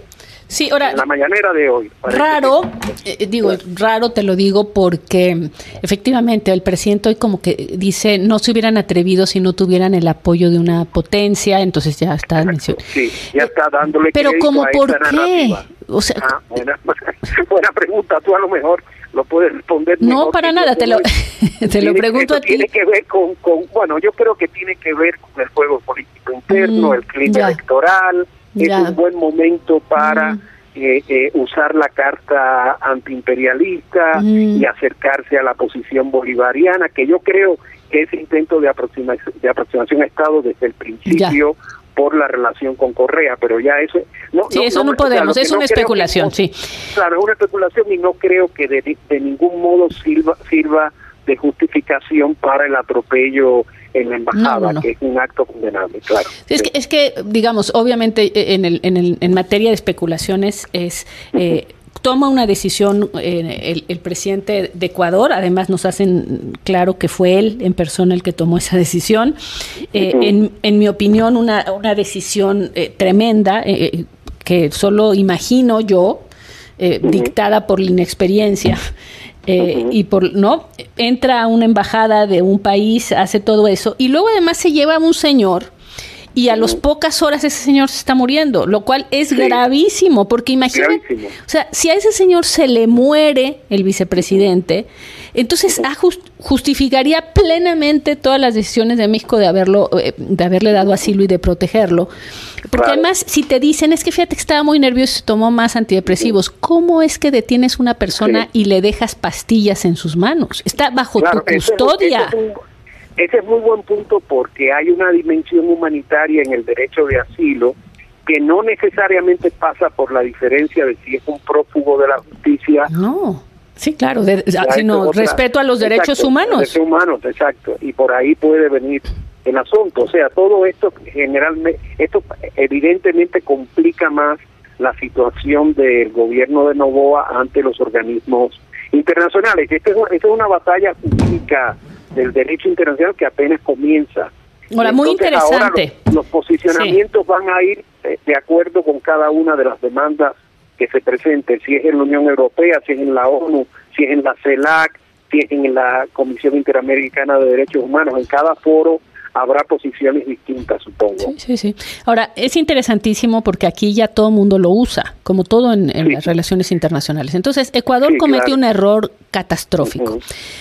Sí, ahora,
en la mañanera de hoy.
Raro, que, eh, digo, raro te lo digo porque efectivamente el presidente hoy como que dice no se hubieran atrevido si no tuvieran el apoyo de una potencia, entonces ya está mencionando.
Sí, ya está dándole
Pero como
a
por
esta
qué,
narrativa.
O sea,
ah, buena, buena pregunta, tú a lo mejor lo puedes responder.
No, para nada, te lo, te tiene, lo pregunto a ti.
Tiene que ver con, con, bueno, yo creo que tiene que ver con el juego político interno, mm, el clima ya. electoral. Ya. Es un buen momento para mm. eh, eh, usar la carta antiimperialista mm. y acercarse a la posición bolivariana, que yo creo que ese intento de, aproxima, de aproximación a Estado desde el principio ya. por la relación con Correa, pero ya eso... No,
sí,
no,
eso no,
no
podemos,
claro,
es una
no
especulación,
que,
sí.
Claro, es una especulación y no creo que de, de ningún modo sirva, sirva de justificación para el atropello en la embajada, no, no, no. que es un acto condenable, claro.
Sí, es,
sí.
Que, es que, digamos, obviamente en el, en el en materia de especulaciones es... Eh, toma una decisión eh, el, el presidente de Ecuador, además nos hacen claro que fue él en persona el que tomó esa decisión. Eh, uh-huh. en, en mi opinión, una, una decisión eh, tremenda, eh, que solo imagino yo, eh, uh-huh. dictada por la inexperiencia. Eh, uh-huh. Y por no entra a una embajada de un país, hace todo eso, y luego además se lleva a un señor. Y a las pocas horas ese señor se está muriendo, lo cual es sí. gravísimo, porque imagínate, gravísimo. O sea, si a ese señor se le muere el vicepresidente, entonces uh-huh. just, justificaría plenamente todas las decisiones de México de haberlo, de haberle dado asilo y de protegerlo. Porque claro. además, si te dicen, es que fíjate que estaba muy nervioso y tomó más antidepresivos, uh-huh. ¿cómo es que detienes a una persona sí. y le dejas pastillas en sus manos? Está bajo claro, tu custodia.
Eso es, eso es un... Ese es muy buen punto porque hay una dimensión humanitaria en el derecho de asilo que no necesariamente pasa por la diferencia de si es un prófugo de la justicia.
No, sí, claro, de, sino otra, respeto a los derechos
exacto,
humanos.
Derechos humanos, exacto, y por ahí puede venir el asunto. O sea, todo esto generalmente, esto evidentemente complica más la situación del gobierno de Noboa ante los organismos internacionales. Esta es, esta es una batalla jurídica del derecho internacional que apenas comienza.
Ahora, Entonces, muy interesante.
Ahora los, los posicionamientos sí. van a ir eh, de acuerdo con cada una de las demandas que se presenten, si es en la Unión Europea, si es en la ONU, si es en la CELAC, si es en la Comisión Interamericana de Derechos Humanos. En cada foro habrá posiciones distintas, supongo.
Sí, sí, sí. Ahora, es interesantísimo porque aquí ya todo el mundo lo usa, como todo en, en sí. las relaciones internacionales. Entonces, Ecuador sí, cometió claro. un error catastrófico. Uh-huh.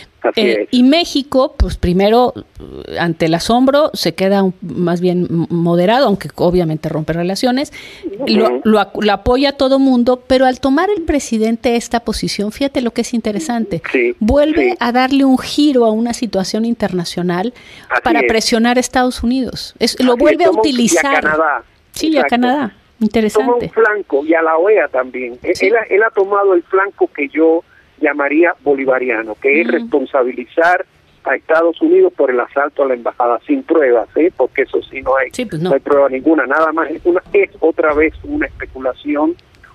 Eh, y México, pues primero, ante el asombro, se queda un, más bien moderado, aunque obviamente rompe relaciones, uh-huh. lo, lo, lo apoya a todo mundo, pero al tomar el presidente esta posición, fíjate lo que es interesante,
sí,
vuelve
sí.
a darle un giro a una situación internacional Así para
es.
presionar a Estados Unidos. Es, lo
Así
vuelve
es,
a utilizar.
Y a Canadá.
Sí, y a Canadá. Interesante.
Toma un flanco, y a la O E A también.
Sí.
Él, él ha tomado el flanco que yo llamaría bolivariano, que es mm. responsabilizar a Estados Unidos por el asalto a la embajada sin pruebas, ¿eh? Porque eso sí no hay,
sí, pues no.
no hay prueba ninguna, nada más es una es otra vez una especulación,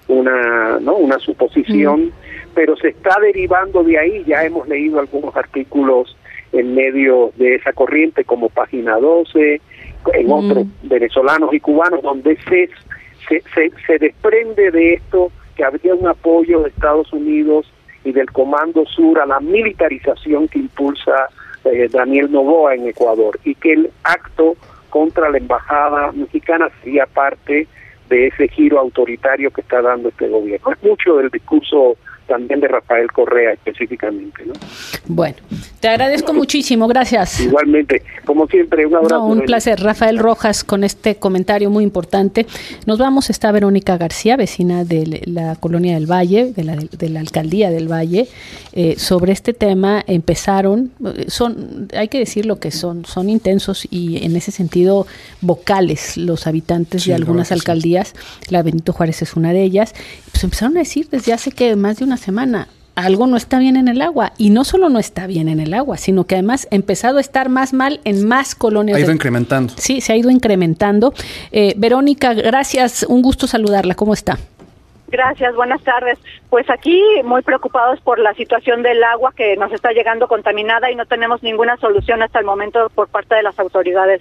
una no una suposición, mm. pero se está derivando de ahí. Ya hemos leído algunos artículos en medio de esa corriente como Página doce, en mm. otros venezolanos y cubanos, donde se, se se se desprende de esto que habría un apoyo de Estados Unidos y del Comando Sur a la militarización que impulsa eh, Daniel Noboa en Ecuador, y que el acto contra la embajada mexicana sería parte de ese giro autoritario que está dando este gobierno. Es mucho del discurso también de Rafael Correa específicamente, ¿no?
Bueno, te agradezco muchísimo, gracias.
Igualmente, como siempre, un abrazo.
No, un placer. Rafael Rojas con este comentario muy importante. Nos vamos, está Verónica García, vecina de la Colonia del Valle, de la, de la Alcaldía del Valle, eh, sobre este tema. Empezaron, son, hay que decir lo que son, son intensos y en ese sentido vocales los habitantes sí, de algunas alcaldías, sí. La Benito Juárez es una de ellas, pues empezaron a decir desde hace que más de una semana, algo no está bien en el agua, y no solo no está bien en el agua, sino que además ha empezado a estar más mal en más colonias.
Ha ido
de...
incrementando.
Sí, se ha ido incrementando. Eh, Verónica, gracias, un gusto saludarla, ¿cómo está?
Gracias, buenas tardes. Pues aquí muy preocupados por la situación del agua que nos está llegando contaminada y no tenemos ninguna solución hasta el momento por parte de las autoridades.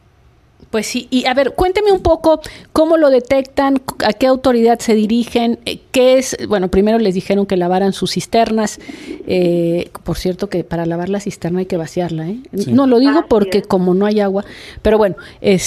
Pues sí, y a ver, cuénteme un poco cómo lo detectan, a qué autoridad se dirigen, qué es, bueno, primero les dijeron que lavaran sus cisternas, eh, por cierto que para lavar la cisterna hay que vaciarla, ¿eh? Sí. No lo digo porque como no hay agua, pero bueno,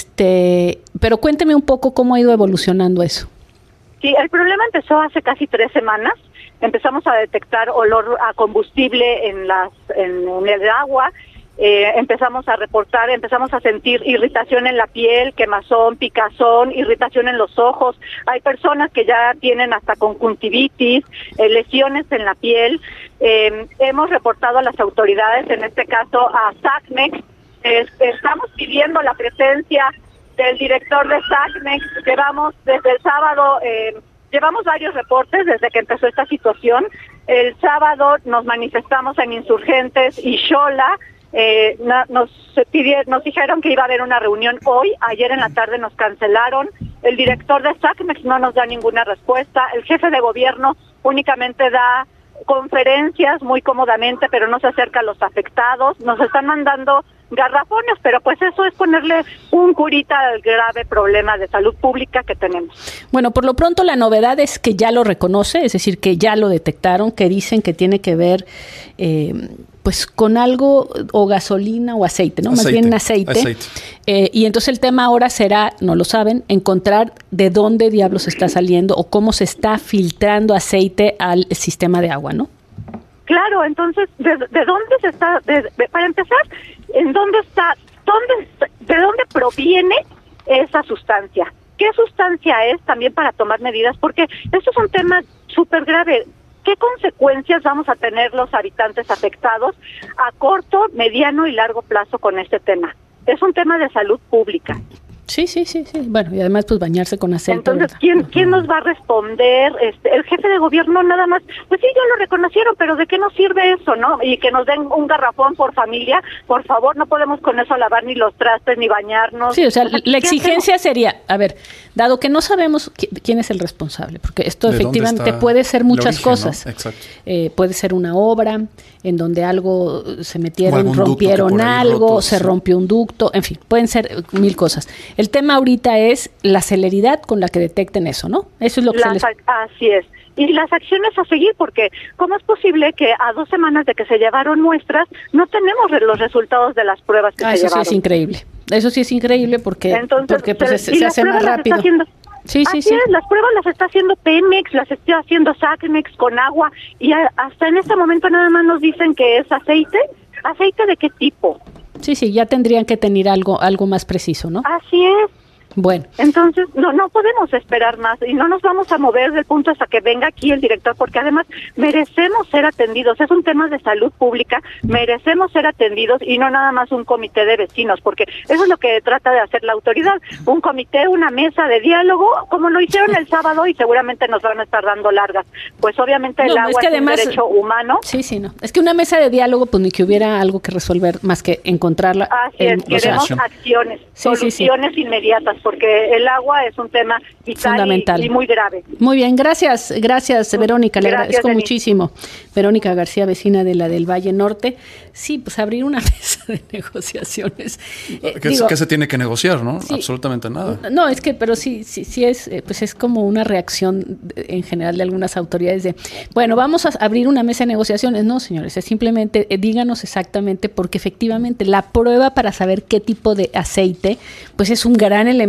este, pero cuénteme un poco cómo ha ido evolucionando eso.
Sí, el problema empezó hace casi tres semanas, empezamos a detectar olor a combustible en las, en, en el agua. Eh, empezamos a reportar, empezamos a sentir irritación en la piel, quemazón, picazón, irritación en los ojos. Hay personas que ya tienen hasta conjuntivitis, eh, lesiones en la piel. Eh, hemos reportado a las autoridades, en este caso a SACMEX. Eh, estamos pidiendo la presencia del director de SACMEX. Llevamos desde el sábado, eh, llevamos varios reportes desde que empezó esta situación. El sábado nos manifestamos en Insurgentes y Xola. Eh, no, nos, pidieron, nos dijeron que iba a haber una reunión hoy, ayer en la tarde nos cancelaron, el director de SACMEX no nos da ninguna respuesta, el jefe de gobierno únicamente da conferencias muy cómodamente, pero no se acerca a los afectados, nos están mandando garrafones, pero pues eso es ponerle un curita al grave problema de salud pública que tenemos.
Bueno, por lo pronto la novedad es que ya lo reconoce, es decir, que ya lo detectaron, que dicen que tiene que ver eh, pues con algo o gasolina o aceite, ¿no? Aceite, más bien aceite. aceite. Eh, y entonces el tema ahora será, no lo saben, encontrar de dónde diablos está saliendo o cómo se está filtrando aceite al sistema de agua, ¿no?
Claro, entonces, ¿de, de dónde se está? De, de, para empezar, ¿en dónde está? Dónde, ¿De dónde proviene esa sustancia? ¿Qué sustancia es también para tomar medidas? Porque esto es un tema súper grave. ¿Qué consecuencias vamos a tener los habitantes afectados a corto, mediano y largo plazo con este tema? Es un tema de salud pública.
Sí, sí, sí, sí. Bueno, y además pues bañarse con aceite.
Entonces, ¿quién, ¿quién nos va a responder? Este, el jefe de gobierno nada más, pues sí, ya lo reconocieron, pero ¿de qué nos sirve eso, no? Y que nos den un garrafón por familia, por favor, no podemos con eso lavar ni los trastes ni bañarnos.
Sí, o sea, o sea la exigencia hacemos? sería, a ver, dado que no sabemos quién es el responsable, porque esto efectivamente puede ser muchas origen, cosas. ¿No? Exacto. Eh, puede ser una obra en donde algo se metieron, rompieron algo, roto, se sí. rompió un ducto, en fin, pueden ser mil cosas. El tema ahorita es la celeridad con la que detecten eso, ¿no? Eso es lo que
las,
se les...
Así es. Y las acciones a seguir, porque ¿cómo es posible que a dos semanas de que se llevaron muestras no tenemos los resultados de las pruebas que
ah,
se
eso
llevaron?
Eso sí es increíble. Eso sí es increíble porque,
Entonces,
porque pues,
se,
se, se hace más rápido.
Haciendo,
sí, sí,
así
sí.
es, las pruebas las está haciendo Pemex, las está haciendo SACMEX con agua y a, hasta en este momento nada más nos dicen que es aceite. ¿Aceite de qué tipo?
Sí, sí, ya tendrían que tener algo, algo más preciso, ¿no?
Así es.
Bueno.
Entonces, no no podemos esperar más y no nos vamos a mover del punto hasta que venga aquí el director, porque además merecemos ser atendidos. Es un tema de salud pública, merecemos ser atendidos y no nada más un comité de vecinos, porque eso es lo que trata de hacer la autoridad. Un comité, una mesa de diálogo, como lo hicieron el sábado y seguramente nos van a estar dando largas. Pues obviamente el no, agua es, que es además, un derecho humano.
Sí, sí, no. Es que una mesa de diálogo, pues ni que hubiera algo que resolver más que encontrarla.
Así es, en, queremos sea, acciones, sí, soluciones sí, sí. inmediatas, porque el agua es un tema vital fundamental y, y muy grave.
Muy bien, gracias, gracias Verónica, le
gracias,
agradezco
Denis.
muchísimo. Verónica García, vecina de la del Valle Norte. Sí, pues abrir una mesa de negociaciones.
Eh, ¿Qué, digo, ¿Qué se tiene que negociar, no? Sí, absolutamente nada.
No, es que, pero sí, sí, sí es, pues es como una reacción en general de algunas autoridades de, bueno, vamos a abrir una mesa de negociaciones. No, señores, es simplemente, eh, díganos exactamente, porque efectivamente la prueba para saber qué tipo de aceite, pues es un gran elemento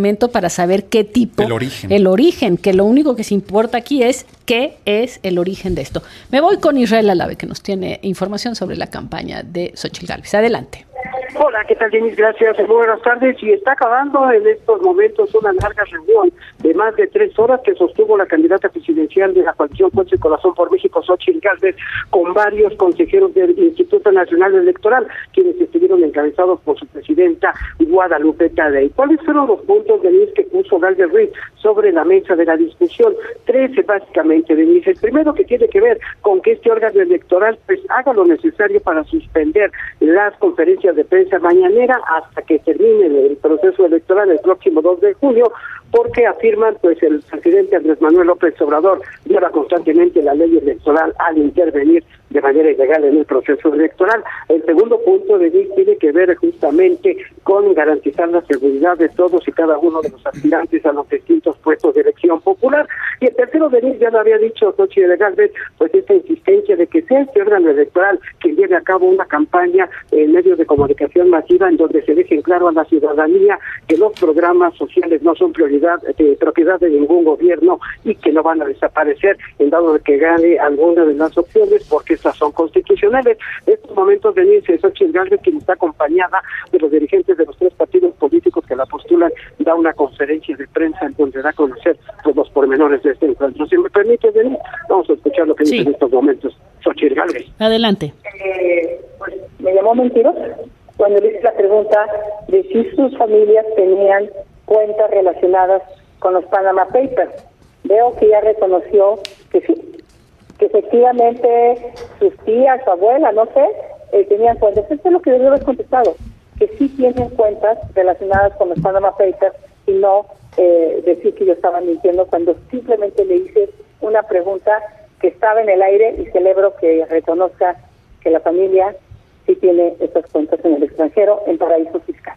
elemento para saber qué tipo,
el origen.
el origen, que lo único que se importa aquí es qué es el origen de esto. Me voy con Israel Alave, que nos tiene información sobre la campaña de Xóchitl Gálvez. Adelante.
Hola, ¿qué tal, Denis? Gracias. Muy buenas tardes. Y está acabando en estos momentos una larga reunión de más de tres horas que sostuvo la candidata presidencial de la coalición Fuerza y Corazón por México, Xóchitl Gálvez, con varios consejeros del Instituto Nacional Electoral, quienes estuvieron encabezados por su presidenta Guadalupe Tadei. ¿Cuáles fueron los puntos, Denis, que puso Gálvez Ruiz sobre la mesa de la discusión? Trece, básicamente, Denis. El primero, que tiene que ver con que este órgano electoral pues haga lo necesario para suspender las conferencias de prensa mañanera hasta que termine el proceso electoral el próximo dos de junio, porque afirman pues el presidente Andrés Manuel López Obrador viola constantemente la ley electoral al intervenir de manera ilegal en el proceso electoral. El segundo punto de vista tiene que ver justamente con garantizar la seguridad de todos y cada uno de los aspirantes a los distintos puestos de elección popular. Y el tercero de vista, ya lo había dicho Xóchitl Gálvez, pues esta insistencia de que sea este órgano electoral que lleve a cabo una campaña en medios de comunicación masiva en donde se dejen claro a la ciudadanía que los programas sociales no son prioridad de propiedad de ningún gobierno y que no van a desaparecer en dado de que gane alguna de las opciones, porque estas son constitucionales. En estos momentos Denise Xóchitl Gálvez, quien está acompañada de los dirigentes de los tres partidos políticos que la postulan, da una conferencia de prensa en donde da a conocer pues, los pormenores de este encuentro. Si me permite, Denise, vamos a escuchar lo que sí dice en estos momentos Xóchitl Gálvez.
Adelante.
Eh, pues me llamó mentiroso cuando le hice la pregunta de si sus familias tenían cuentas relacionadas con los Panama Papers. Veo que ya reconoció que sí, que efectivamente sus tías, su abuela, no sé, eh, tenían cuentas. Eso es lo que debió haber contestado, que sí tienen cuentas relacionadas con los Panama Papers y no eh, decir que yo estaba mintiendo cuando simplemente le hice una pregunta que estaba en el aire y celebro que reconozca que la familia sí tiene estas cuentas en el extranjero, en paraísos fiscales.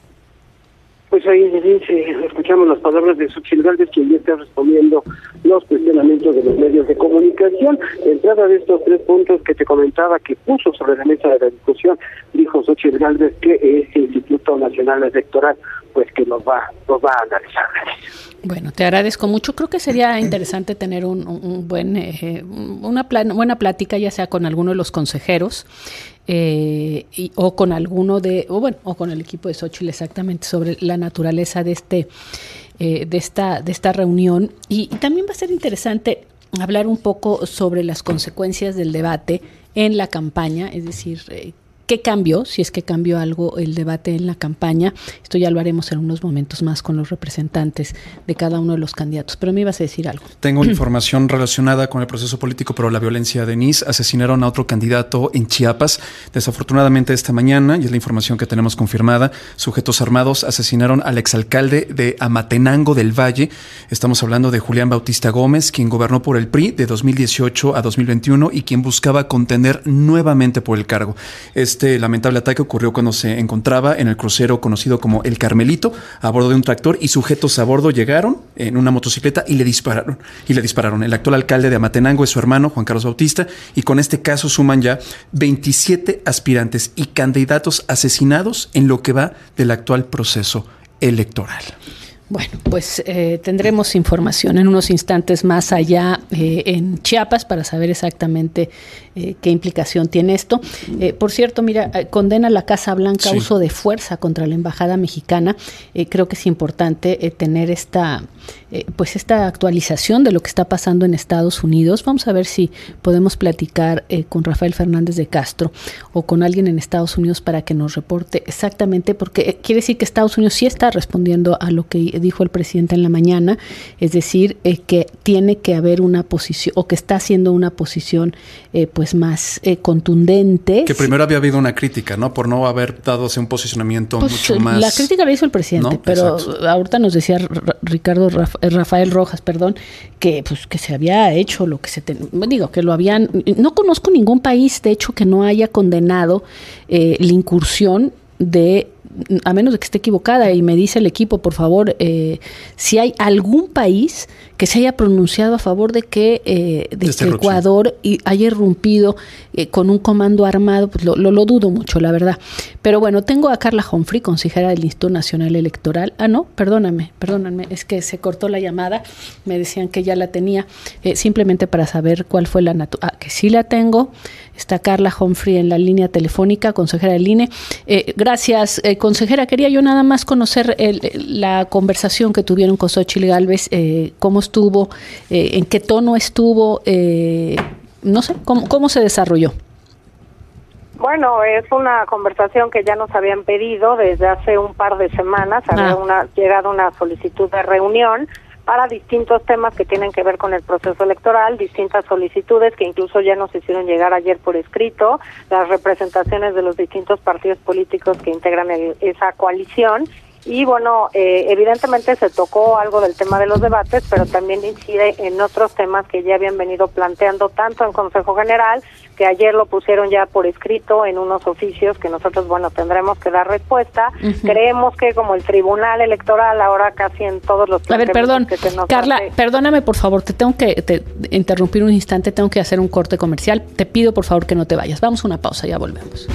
Pues ahí dice, escuchamos las palabras de Xóchitl Gálvez, quien ya está respondiendo los cuestionamientos de los medios de comunicación. De entrada de estos tres puntos que te comentaba que puso sobre la mesa de la discusión, dijo Xóchitl Gálvez que este Instituto Nacional Electoral pues que los va, los va a analizar.
Bueno, te agradezco mucho. Creo que sería interesante tener un, un buen, eh, una plan, buena plática, ya sea con alguno de los consejeros eh, y, o con alguno de, o bueno, o con el equipo de Xóchitl exactamente sobre la naturaleza de este, eh, de esta, de esta reunión. Y, y también va a ser interesante hablar un poco sobre las consecuencias del debate en la campaña, es decir, eh, ¿qué cambió? Si es que cambió algo el debate en la campaña. Esto ya lo haremos en unos momentos más con los representantes de cada uno de los candidatos. Pero me ibas a decir algo.
Tengo información relacionada con el proceso político pero la violencia. Denise, asesinaron a otro candidato en Chiapas. Desafortunadamente esta mañana, y es la información que tenemos confirmada, sujetos armados asesinaron al exalcalde de Amatenango del Valle. Estamos hablando de Julián Bautista Gómez, quien gobernó por el P R I de dos mil dieciocho a dos mil veintiuno y quien buscaba contender nuevamente por el cargo. Es Este lamentable ataque ocurrió cuando se encontraba en el crucero conocido como El Carmelito, a bordo de un tractor, y sujetos a bordo llegaron en una motocicleta y le dispararon. Y le dispararon. El actual alcalde de Amatenango es su hermano, Juan Carlos Bautista, y con este caso suman ya veintisiete aspirantes y candidatos asesinados en lo que va del actual proceso electoral.
Bueno, pues eh, tendremos información en unos instantes más allá eh, en Chiapas para saber exactamente eh, qué implicación tiene esto. Eh, por cierto, mira, eh, condena la Casa Blanca sí. uso de fuerza contra la embajada mexicana. Eh, creo que es importante eh, tener esta, eh, pues esta actualización de lo que está pasando en Estados Unidos. Vamos a ver si podemos platicar eh, con Rafael Fernández de Castro o con alguien en Estados Unidos para que nos reporte exactamente, porque eh, quiere decir que Estados Unidos sí está respondiendo a lo que dijo el presidente en la mañana, es decir, eh, que tiene que haber una posición, o que está haciendo una posición eh, pues más eh, contundente.
Que primero había habido una crítica, ¿no? Por no haber dado un posicionamiento pues, mucho más...
La crítica la hizo el presidente, ¿no? Pero exacto. Ahorita nos decía Ricardo Rafael Rojas, perdón, que pues que se había hecho lo que se... Ten, digo, que lo habían... No conozco ningún país, de hecho, que no haya condenado eh, la incursión de... a menos de que esté equivocada, y me dice el equipo, por favor, eh, si hay algún país que se haya pronunciado a favor de que, eh, de
Esta
que Ecuador y haya irrumpido eh, con un comando armado, pues lo, lo, lo dudo mucho, la verdad. Pero bueno, tengo a Carla Humphrey, consejera del Instituto Nacional Electoral. Ah, no, perdóname, perdóname, es que se cortó la llamada, me decían que ya la tenía, eh, simplemente para saber cuál fue la naturaleza. Ah, que sí la tengo. Está Carla Humphrey en la línea telefónica, consejera del I N E. Eh, gracias, eh, consejera. Quería yo nada más conocer el, la conversación que tuvieron con Xóchitl Gálvez, eh, cómo estuvo, eh, en qué tono estuvo, eh, no sé, cómo, cómo se desarrolló.
Bueno, es una conversación que ya nos habían pedido desde hace un par de semanas. Había
Ah.
una, llegado una solicitud de reunión para distintos temas que tienen que ver con el proceso electoral, distintas solicitudes que incluso ya nos hicieron llegar ayer por escrito, las representaciones de los distintos partidos políticos que integran el, esa coalición. Y bueno, eh, evidentemente se tocó algo del tema de los debates, pero también incide en otros temas que ya habían venido planteando tanto en Consejo General, que ayer lo pusieron ya por escrito en unos oficios que nosotros, bueno, tendremos que dar respuesta.
Uh-huh.
Creemos que como el Tribunal Electoral ahora casi en todos los...
A ver, perdón,
que se nos
Carla,
hace...
perdóname por favor, te tengo que te, interrumpir un instante, tengo que hacer un corte comercial. Te pido por favor que no te vayas. Vamos a una pausa, ya volvemos.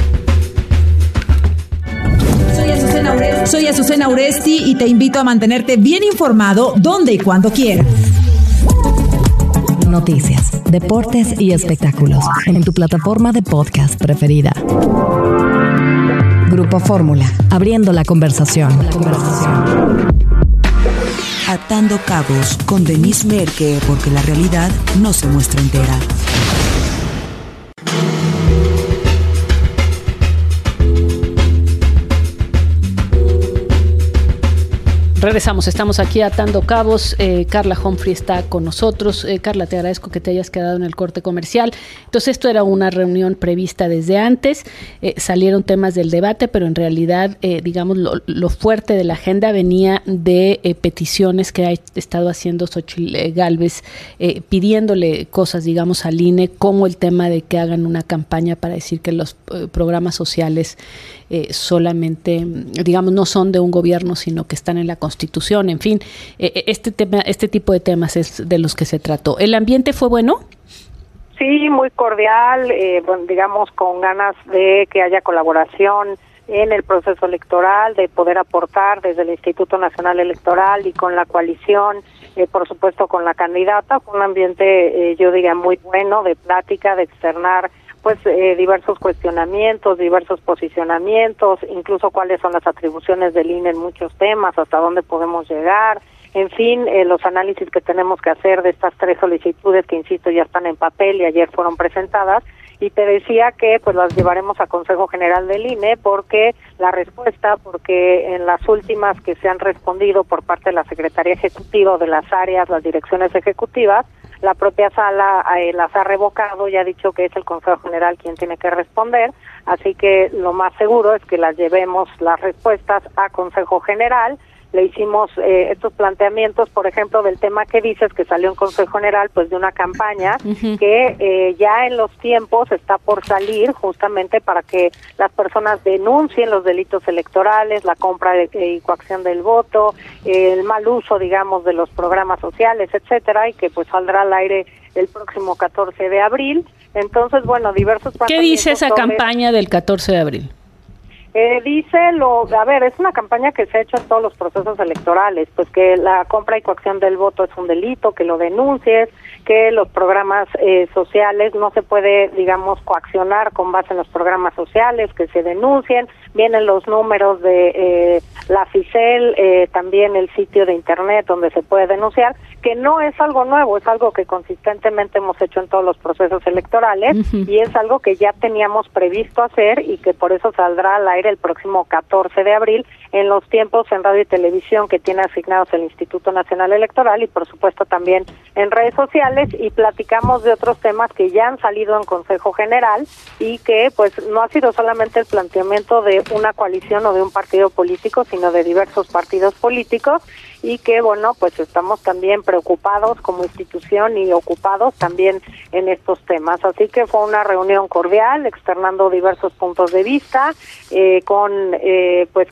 Soy Azucena Uresti. Soy Azucena Uresti y te invito a mantenerte bien informado donde y cuando quieras.
Noticias, deportes y espectáculos en tu plataforma de podcast preferida. Grupo Fórmula, abriendo la conversación. La conversación.
Atando cabos con Denise Merker, porque la realidad no se muestra entera.
Regresamos, estamos aquí atando cabos. eh, Carla Humphrey está con nosotros. Eh, Carla, te agradezco que te hayas quedado en el corte comercial. Entonces, esto era una reunión prevista desde antes. Eh, salieron temas del debate, pero en realidad, eh, digamos, lo, lo fuerte de la agenda venía de eh, peticiones que ha estado haciendo Xóchitl Gálvez, eh, pidiéndole cosas, digamos, al I N E, como el tema de que hagan una campaña para decir que los eh, programas sociales eh, solamente, digamos, no son de un gobierno, sino que están en la Constitución, en fin, eh, este tema, este tipo de temas es de los que se trató. ¿El ambiente fue bueno?
Sí, muy cordial, eh, bueno, digamos con ganas de que haya colaboración en el proceso electoral, de poder aportar desde el Instituto Nacional Electoral y con la coalición, eh, por supuesto con la candidata. Fue un ambiente, eh, yo diría, muy bueno de plática, de externar pues eh, diversos cuestionamientos, diversos posicionamientos, incluso cuáles son las atribuciones del I N E en muchos temas, hasta dónde podemos llegar, en fin, eh, los análisis que tenemos que hacer de estas tres solicitudes que, insisto, ya están en papel y ayer fueron presentadas. Y te decía que pues las llevaremos a Consejo General del I N E porque la respuesta, porque en las últimas que se han respondido por parte de la Secretaría Ejecutiva de las áreas, las direcciones ejecutivas, la propia sala eh, las ha revocado y ha dicho que es el Consejo General quien tiene que responder, así que lo más seguro es que las llevemos las respuestas a Consejo General. Le hicimos eh, estos planteamientos, por ejemplo, del tema que dices que salió en Consejo General, pues de una campaña uh-huh. que eh, ya en los tiempos está por salir justamente para que las personas denuncien los delitos electorales, la compra de, eh, y coacción del voto, eh, el mal uso, digamos, de los programas sociales, etcétera, y que pues saldrá al aire el próximo catorce de abril. Entonces, bueno, diversos...
¿Qué dice esa sobre... campaña del catorce de abril?
Eh, dice, lo, a ver, es una campaña que se ha hecho en todos los procesos electorales, pues que la compra y coacción del voto es un delito, que lo denuncies, que los programas eh, sociales no se puede, digamos, coaccionar con base en los programas sociales, que se denuncien, vienen los números de eh, la FICEL, eh, también el sitio de internet donde se puede denunciar, que no es algo nuevo, es algo que consistentemente hemos hecho en todos los procesos electorales uh-huh. y es algo que ya teníamos previsto hacer y que por eso saldrá al aire el próximo catorce de abril en los tiempos en radio y televisión que tiene asignados el Instituto Nacional Electoral y por supuesto también en redes sociales, y platicamos de otros temas que ya han salido en Consejo General y que pues no ha sido solamente el planteamiento de una coalición o de un partido político, sino de diversos partidos políticos, y que bueno, pues estamos también preocupados como institución y ocupados también en estos temas. Así que fue una reunión cordial, externando diversos puntos de vista, eh, con eh, pues quienes venían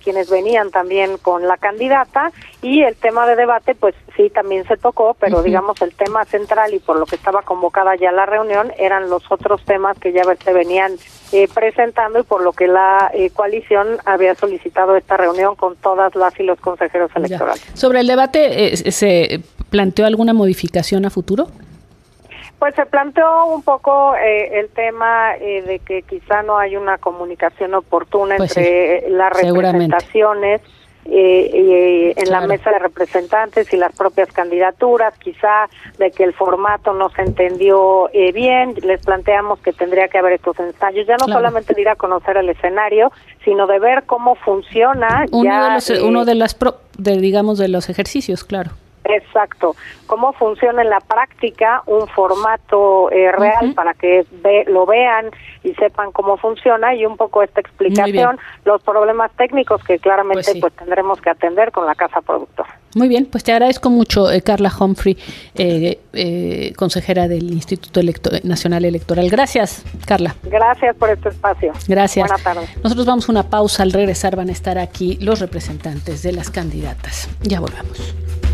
venían también con la candidata, y el tema de debate, pues sí, también se tocó, pero uh-huh. digamos el tema central y por lo que estaba convocada ya la reunión eran los otros temas que ya se venían eh, presentando y por lo que la eh, coalición había solicitado esta reunión con todas las y los consejeros electorales.
Ya. Sobre el debate, eh, ¿se planteó alguna modificación a futuro?
Pues se planteó un poco eh, el tema eh, de que quizá no hay una comunicación oportuna pues entre sí, las representaciones eh, eh, en claro. la mesa de representantes y las propias candidaturas, quizá de que el formato no se entendió eh, bien. Les planteamos que tendría que haber estos ensayos, ya no claro. solamente de ir a conocer el escenario, sino de ver cómo funciona.
Uno
ya,
de los,
eh,
uno de las pro, de, digamos de los ejercicios, claro.
Exacto, cómo funciona en la práctica un formato eh, real uh-huh. para que ve, lo vean y sepan cómo funciona, y un poco esta explicación, los problemas técnicos que claramente pues, sí. pues tendremos que atender con la casa productora.
Muy bien, pues te agradezco mucho, eh, Carla Humphrey, eh, eh, consejera del Instituto Electo- Nacional Electoral. Gracias, Carla.
Gracias por este espacio.
Gracias.
Buenas tardes.
Nosotros vamos a una pausa. Al regresar van a estar aquí los representantes de las candidatas. Ya volvemos.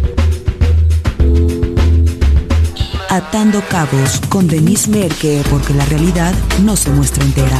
Atando Cabos con Denise Merker, porque la realidad no se muestra entera.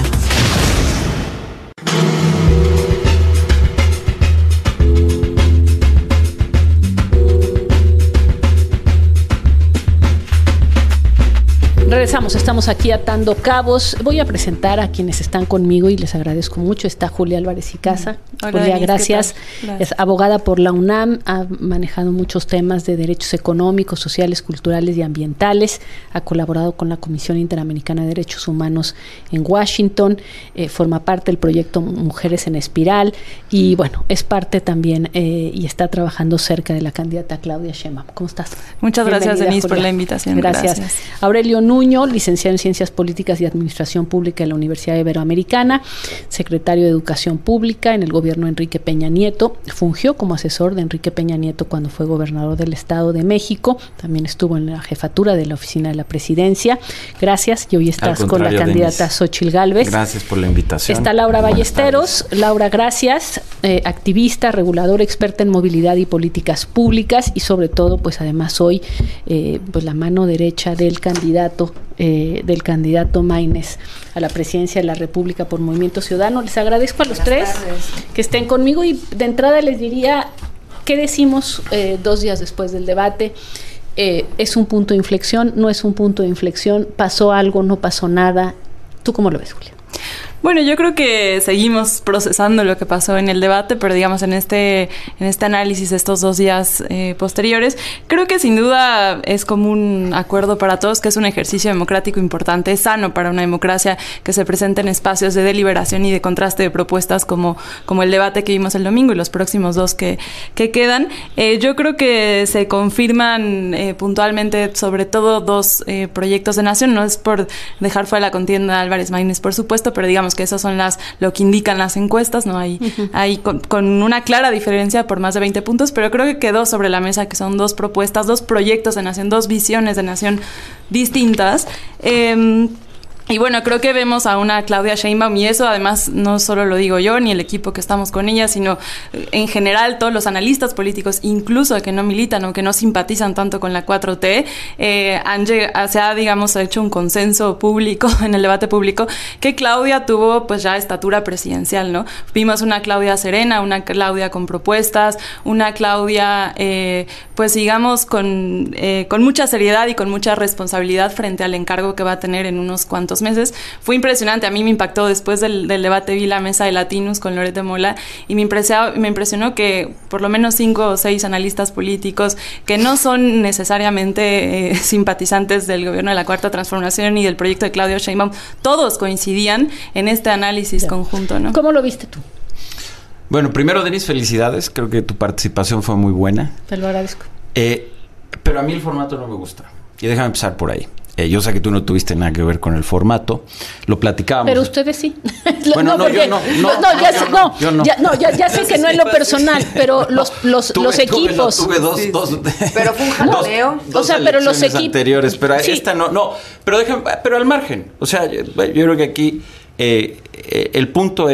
Regresamos, estamos aquí atando cabos. Voy a presentar a quienes están conmigo y les agradezco mucho. Está Julia Álvarez y Casa.
Hola,
Julia,
Denise,
gracias.
gracias.
Es abogada por la UNAM, ha manejado muchos temas de derechos económicos, sociales, culturales y ambientales. Ha colaborado con la Comisión Interamericana de Derechos Humanos en Washington. Eh, forma parte del proyecto Mujeres en Espiral y, bueno, es parte también eh, y está trabajando cerca de la candidata Claudia Sheinbaum. ¿Cómo estás?
Muchas
Bienvenida,
gracias, Denise,
Julia.
por la invitación.
Gracias.
Gracias.
Aurelio Nuño, licenciado en Ciencias Políticas y Administración Pública de la Universidad Iberoamericana, secretario de Educación Pública en el gobierno de Enrique Peña Nieto, fungió como asesor de Enrique Peña Nieto cuando fue gobernador del Estado de México, también estuvo en la jefatura de la Oficina de la Presidencia. Gracias, y hoy estás con la candidata Xóchitl Gálvez.
Gracias por la invitación.
Está Laura
Buenas
Ballesteros.
tardes.
Laura, gracias, eh, activista, reguladora, experta en movilidad y políticas públicas y sobre todo, pues además hoy, eh, pues la mano derecha del candidato Eh, del candidato Maínez a la presidencia de la República por Movimiento Ciudadano. Les agradezco a los Buenas tres tardes. Que estén conmigo y de entrada les diría, ¿qué decimos eh, dos días después del debate? Eh, ¿Es un punto de inflexión? ¿No es un punto de inflexión? ¿Pasó algo? ¿No pasó nada? ¿Tú cómo lo ves, Julia?
Bueno, yo creo que seguimos procesando lo que pasó en el debate, pero digamos en este en este análisis de estos dos días eh, posteriores, creo que sin duda es como un acuerdo para todos que es un ejercicio democrático importante, es sano para una democracia que se presente en espacios de deliberación y de contraste de propuestas como, como el debate que vimos el domingo y los próximos dos que, que quedan. Eh, yo creo que se confirman eh, puntualmente sobre todo dos eh, proyectos de nación, no es por dejar fuera la contienda Álvarez Maínez, por supuesto, pero digamos que esas son las lo que indican las encuestas, no hay uh-huh. hay con, con una clara diferencia por más de veinte puntos, pero creo que quedó sobre la mesa que son dos propuestas, dos proyectos de nación, dos visiones de nación distintas. Eh, Y bueno, creo que vemos a una Claudia Sheinbaum, y eso además no solo lo digo yo ni el equipo que estamos con ella, sino en general todos los analistas políticos, incluso que no militan o que no simpatizan tanto con la cuatro T, eh, han llegado, se ha, digamos, hecho un consenso público en el debate público que Claudia tuvo pues ya estatura presidencial, ¿no? Vimos una Claudia serena, una Claudia con propuestas, una Claudia eh, pues digamos con, eh, con mucha seriedad y con mucha responsabilidad frente al encargo que va a tener en unos cuantos meses. Fue impresionante, a mí me impactó después del, del debate, vi la mesa de Latinos con Loret de Mola y me impresionó, me impresionó que por lo menos cinco o seis analistas políticos que no son necesariamente eh, simpatizantes del gobierno de la Cuarta Transformación y del proyecto de Claudia Sheinbaum, todos coincidían en este análisis ya. conjunto, ¿no?
¿Cómo lo viste tú?
Bueno, primero, Denise, felicidades, creo que tu participación fue muy buena.
Te lo agradezco.
Eh, pero a mí el formato no me gusta y déjame empezar por ahí. Eh, yo sé que tú no tuviste nada que ver con el formato, lo platicábamos.
Pero ustedes sí.
Bueno, no, no,
porque,
yo no, no,
no, ya
no,
sé,
yo
no,
no, yo no.
Ya, no, ya, ya sé que no es lo personal, pero los, los,
tuve,
los equipos.
Tuve, no, tuve dos, dos
pero fue un jaleo.
Dos, dos
o sea, pero los equipos
anteriores, pero
sí.
esta no, no, pero déjame, pero al margen. O sea, yo, yo creo que aquí eh, eh, el punto es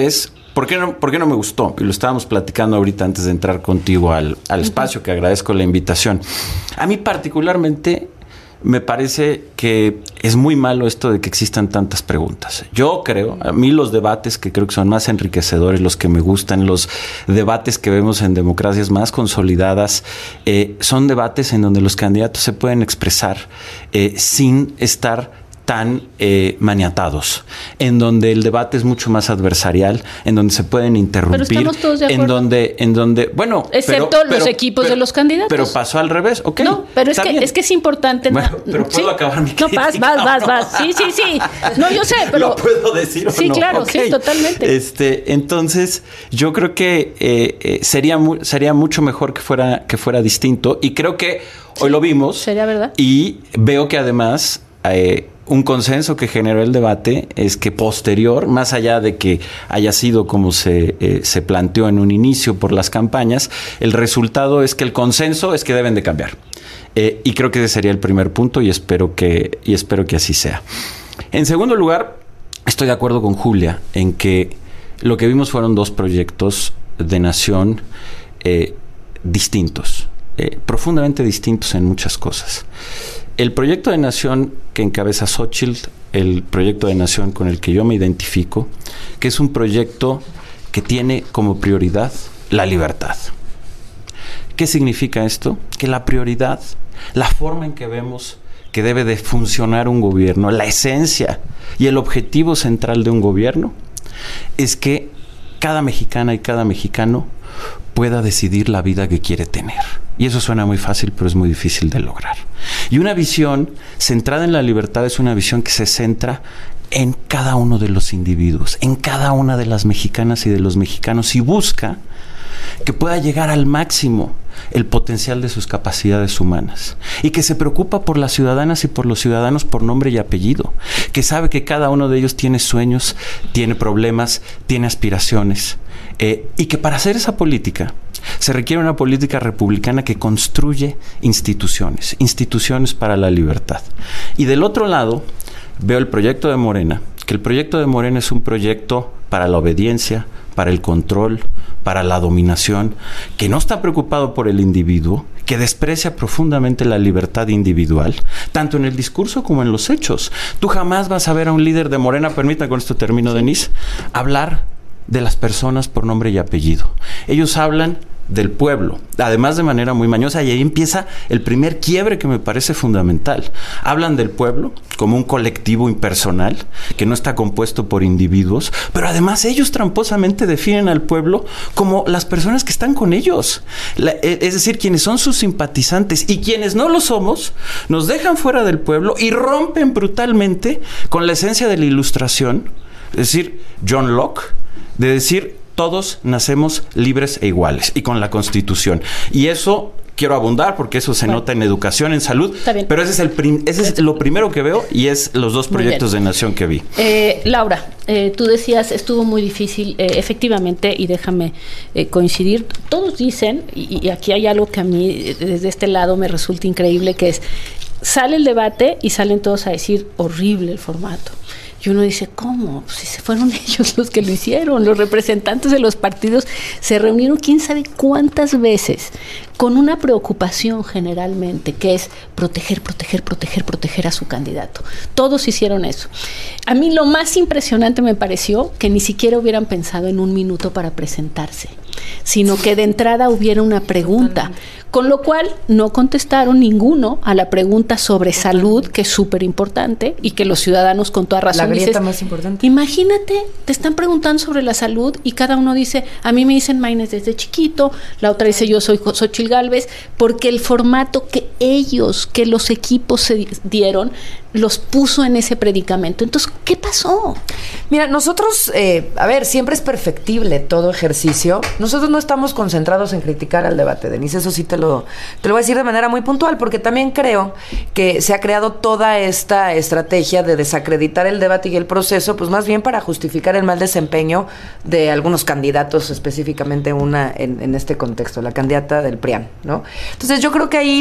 ¿por qué no, por qué no me gustó? Y lo estábamos platicando ahorita antes de entrar contigo al, al espacio, que agradezco la invitación. A mí particularmente me parece que es muy malo esto de que existan tantas preguntas. Yo creo, a mí los debates que creo que son más enriquecedores, los que me gustan, los debates que vemos en democracias más consolidadas, eh, son debates en donde los candidatos se pueden expresar eh, sin estar tan eh, maniatados, en donde el debate es mucho más adversarial, en donde se pueden interrumpir,
pero estamos todos de acuerdo.
en donde, en donde, bueno,
excepto
pero,
los
pero,
equipos
pero,
de los candidatos.
Pero pasó al revés, ok.
No, pero es que, es que es importante.
Bueno,
no,
pero puedo
¿sí?
acabar mi
No, vas, vas, vas, vas. Sí, sí, sí. No, yo sé, pero.
¿Lo puedo decir o
sí,
no?
claro,
Okay.
sí, totalmente.
Este, entonces, yo creo que eh, eh, sería, mu- sería mucho mejor que fuera, que fuera distinto. Y creo que hoy lo vimos.
Sería verdad.
Y veo que además. Eh, un consenso que generó el debate es que posterior, más allá de que haya sido como se, eh, se planteó en un inicio por las campañas, el resultado es que el consenso es que deben de cambiar. Eh, y creo que ese sería el primer punto y espero que, y espero que así sea. En segundo lugar, estoy de acuerdo con Julia en que lo que vimos fueron dos proyectos de nación eh, distintos, eh, profundamente distintos en muchas cosas. El proyecto de nación que encabeza Xóchitl, el proyecto de nación con el que yo me identifico, que es un proyecto que tiene como prioridad la libertad. ¿Qué significa esto? Que la prioridad, la forma en que vemos que debe de funcionar un gobierno, la esencia y el objetivo central de un gobierno, es que cada mexicana y cada mexicano pueda decidir la vida que quiere tener. Y eso suena muy fácil, pero es muy difícil de lograr. Y una visión centrada en la libertad es una visión que se centra en cada uno de los individuos, en cada una de las mexicanas y de los mexicanos, y busca que pueda llegar al máximo el potencial de sus capacidades humanas, y que se preocupa por las ciudadanas y por los ciudadanos por nombre y apellido, que sabe que cada uno de ellos tiene sueños, tiene problemas, tiene aspiraciones, eh, y que para hacer esa política se requiere una política republicana que construye instituciones, instituciones para la libertad. Y del otro lado veo el proyecto de Morena, que el proyecto de Morena es un proyecto para la obediencia, para el control, para la dominación, que no está preocupado por el individuo, que desprecia profundamente la libertad individual, tanto en el discurso como en los hechos. Tú jamás vas a ver a un líder de Morena, permítame, con esto termino, Denise, hablar de las personas por nombre y apellido. Ellos hablan del pueblo, además de manera muy mañosa, y ahí empieza el primer quiebre que me parece fundamental. Hablan del pueblo como un colectivo impersonal que no está compuesto por individuos, pero además ellos tramposamente definen al pueblo como las personas que están con ellos, La, es decir, quienes son sus simpatizantes, y quienes no lo somos nos dejan fuera del pueblo y rompen brutalmente con la esencia de la Ilustración, es decir, John Locke, de decir todos nacemos libres e iguales, y con la Constitución. Y eso quiero abundar porque eso se bueno. nota en educación, en salud, pero ese es, el prim- ese es lo primero que veo, y es los dos proyectos de nación que vi.
Eh, Laura, eh, tú decías, estuvo muy difícil, eh, efectivamente, y déjame eh, coincidir, todos dicen, y, y aquí hay algo que a mí desde este lado me resulta increíble, que es, sale el debate y salen todos a decir, horrible el formato. Y uno dice, ¿cómo? Pues si se fueron ellos los que lo hicieron, los representantes de los partidos se reunieron quién sabe cuántas veces, con una preocupación generalmente, que es proteger, proteger, proteger, proteger a su candidato. Todos hicieron eso. A mí lo más impresionante me pareció que ni siquiera hubieran pensado en un minuto para presentarse, sino que de entrada hubiera una pregunta, con lo cual no contestaron ninguno a la pregunta sobre salud, que es súper importante, y que los ciudadanos con toda razón
la grieta
dices,
más importante.
Imagínate, te están preguntando sobre la salud y cada uno dice, a mí me dicen Maines desde chiquito, la otra dice yo soy Xóchitl Gálvez, porque el formato que ellos, que los equipos se dieron, los puso en ese predicamento. Entonces, ¿qué pasó?
Mira, nosotros, eh, a ver, siempre es perfectible todo ejercicio. Nosotros no estamos concentrados en criticar al debate, Denise, eso sí te lo, te lo voy a decir de manera muy puntual, porque también creo que se ha creado toda esta estrategia de desacreditar el debate y el proceso, pues más bien para justificar el mal desempeño de algunos candidatos, específicamente una en, en este contexto, la candidata del P R I A N, ¿no? Entonces yo creo que ahí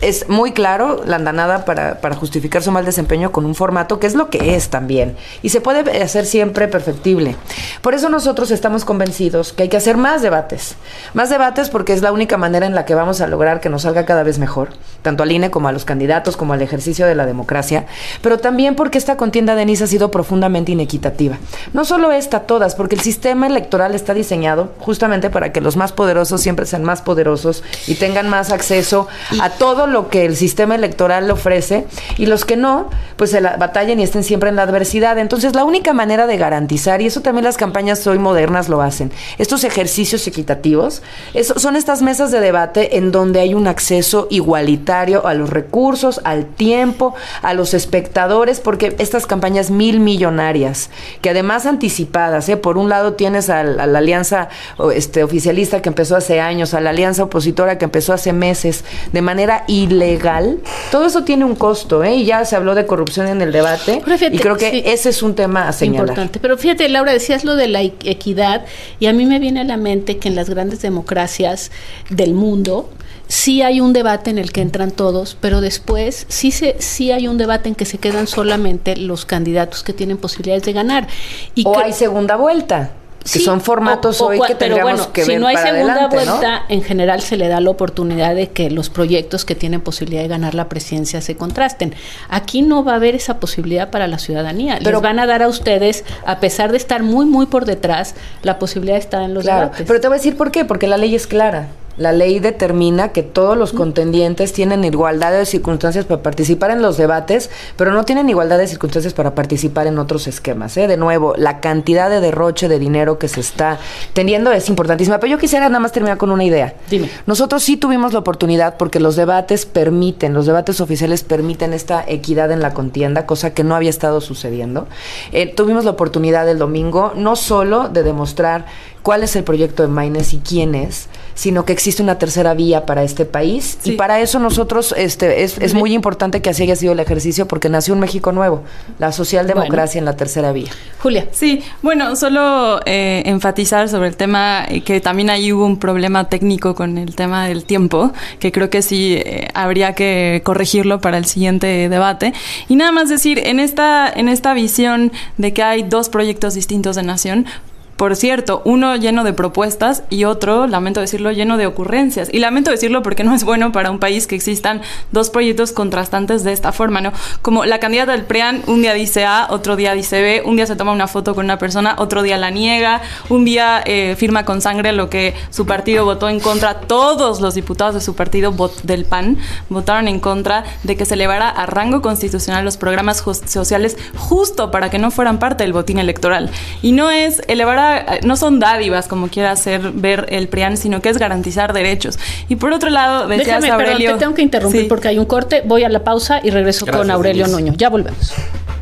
es muy claro la andanada para, para justificar su mal desempeño con un formato que es lo que es también. Y se puede hacer siempre perfectible. Por eso nosotros estamos convencidos que hay que hacer más debates. Más debates porque es la única manera en la que vamos a lograr que nos salga cada vez mejor, tanto al I N E como a los candidatos, como al ejercicio de la democracia, pero también porque esta contienda, Denise, ha sido profundamente inequitativa. No solo esta, todas, porque el sistema electoral está diseñado justamente para que los más poderosos siempre sean más poderosos y tengan más acceso a todo lo que el sistema electoral le ofrece, y los que no, pues se la batallen y estén siempre en la adversidad. Entonces, la única manera de garantizar, y eso también las campañas hoy modernas lo hacen, estos ejercicios equitativos, eso, son estas mesas de debate en donde hay un acceso igualitario a los recursos, al tiempo, a los espectadores, porque estas campañas mil millonarias, que además anticipadas, ¿eh? Por un lado tienes a, a la alianza este, oficialista que empezó hace años, a la alianza opositora que empezó hace meses, de manera ilegal. Todo eso tiene un costo, ¿eh? Y ya se habló de corrupción en el debate, fíjate, y creo que sí, ese es un tema a señalar.
Importante. Pero fíjate, Laura, decías lo de la equidad, y a mí me viene a la mente que en las grandes democracias del mundo sí hay un debate en el que entran todos, pero después sí, se, sí hay un debate en que se quedan solamente los candidatos que tienen posibilidades de ganar. Y
o
que,
hay segunda vuelta. Que sí, son formatos o, o, hoy que tendríamos bueno, que ver.
Si no hay
para
segunda
adelante,
vuelta,
¿no?
En general se le da la oportunidad de que los proyectos que tienen posibilidad de ganar la presidencia se contrasten. Aquí no va a haber esa posibilidad para la ciudadanía. Pero les van a dar a ustedes, a pesar de estar muy, muy por detrás, la posibilidad de estar en los
claro,
debates.
Pero te voy a decir por qué, porque la ley es clara. La ley determina que todos los contendientes tienen igualdad de circunstancias para participar en los debates, pero no tienen igualdad de circunstancias para participar en otros esquemas, ¿eh? De nuevo, la cantidad de derroche de dinero que se está teniendo es importantísima. Pero yo quisiera nada más terminar con una idea.
Dime.
Nosotros sí tuvimos la oportunidad, porque los debates permiten, los debates oficiales permiten esta equidad en la contienda, cosa que no había estado sucediendo. Eh, tuvimos la oportunidad el domingo, no solo de demostrar cuál es el proyecto de Maynes y quién es, sino que existe una tercera vía para este país, sí. Y para eso nosotros este es, es muy importante que así haya sido el ejercicio, porque nació un México nuevo, la socialdemocracia bueno. En la tercera vía.
Julia.
Sí, bueno, solo eh, enfatizar sobre el tema eh, que también ahí hubo un problema técnico con el tema del tiempo, que creo que sí eh, habría que corregirlo para el siguiente debate, y nada más decir, en esta, en esta visión de que hay dos proyectos distintos de nación, por cierto, uno lleno de propuestas y otro, lamento decirlo, lleno de ocurrencias. Y lamento decirlo porque no es bueno para un país que existan dos proyectos contrastantes de esta forma, ¿no? Como la candidata del P R I A N un día dice A, otro día dice B, un día se toma una foto con una persona, otro día la niega, un día eh, firma con sangre lo que su partido votó en contra. Todos los diputados de su partido vot- del P A N votaron en contra de que se elevara a rango constitucional los programas just- sociales justo para que no fueran parte del botín electoral. Y no es elevar a no son dádivas como quiera hacer ver el P R I A N, sino que es garantizar derechos. Y por otro lado, decías,
Déjame,
Aurelio...
perdón, te tengo que interrumpir sí. porque hay un corte, voy a la pausa y regreso Gracias, con Aurelio Denise. Nuño. Ya volvemos.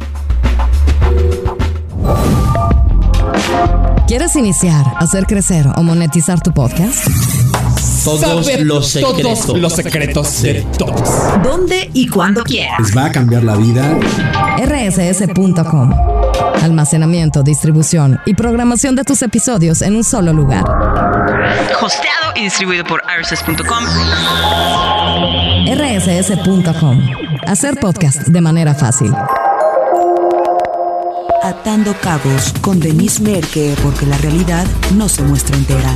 ¿Quieres iniciar, hacer crecer o monetizar tu podcast?
Todos Saber los secretos.
Todos los secretos de todos.
¿Dónde y cuándo quieras?
Les va a cambiar la vida.
R S S punto com. Almacenamiento, distribución y programación de tus episodios en un solo lugar.
Hosteado y distribuido por R S S punto com.
R S S punto com. Hacer podcast de manera fácil.
Atando cabos con Denise Merker, porque la realidad no se muestra entera.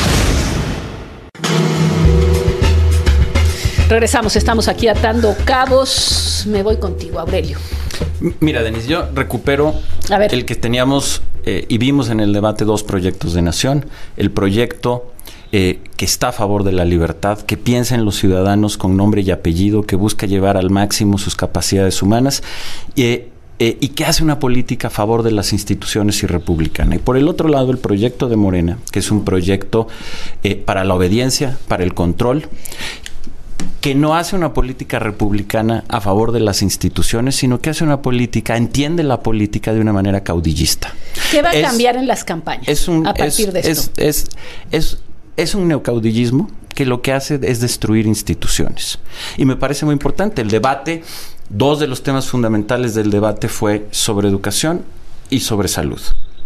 Regresamos, estamos aquí atando cabos. Me voy contigo, Aurelio.
Mira, Denise, yo recupero el que teníamos eh, y vimos en el debate dos proyectos de nación. El proyecto eh, que está a favor de la libertad, que piensa en los ciudadanos con nombre y apellido, que busca llevar al máximo sus capacidades humanas eh, eh, y que hace una política a favor de las instituciones y republicana. Y por el otro lado, el proyecto de Morena, que es un proyecto eh, para la obediencia, para el control, que no hace una política republicana a favor de las instituciones, sino que hace una política, entiende la política de una manera caudillista.
¿Qué va a
es,
cambiar en las campañas
es un,
a partir
es,
de esto?
Es, es, es, es un neocaudillismo que lo que hace es destruir instituciones. Y me parece muy importante. El debate, dos de los temas fundamentales del debate fue sobre educación y sobre salud.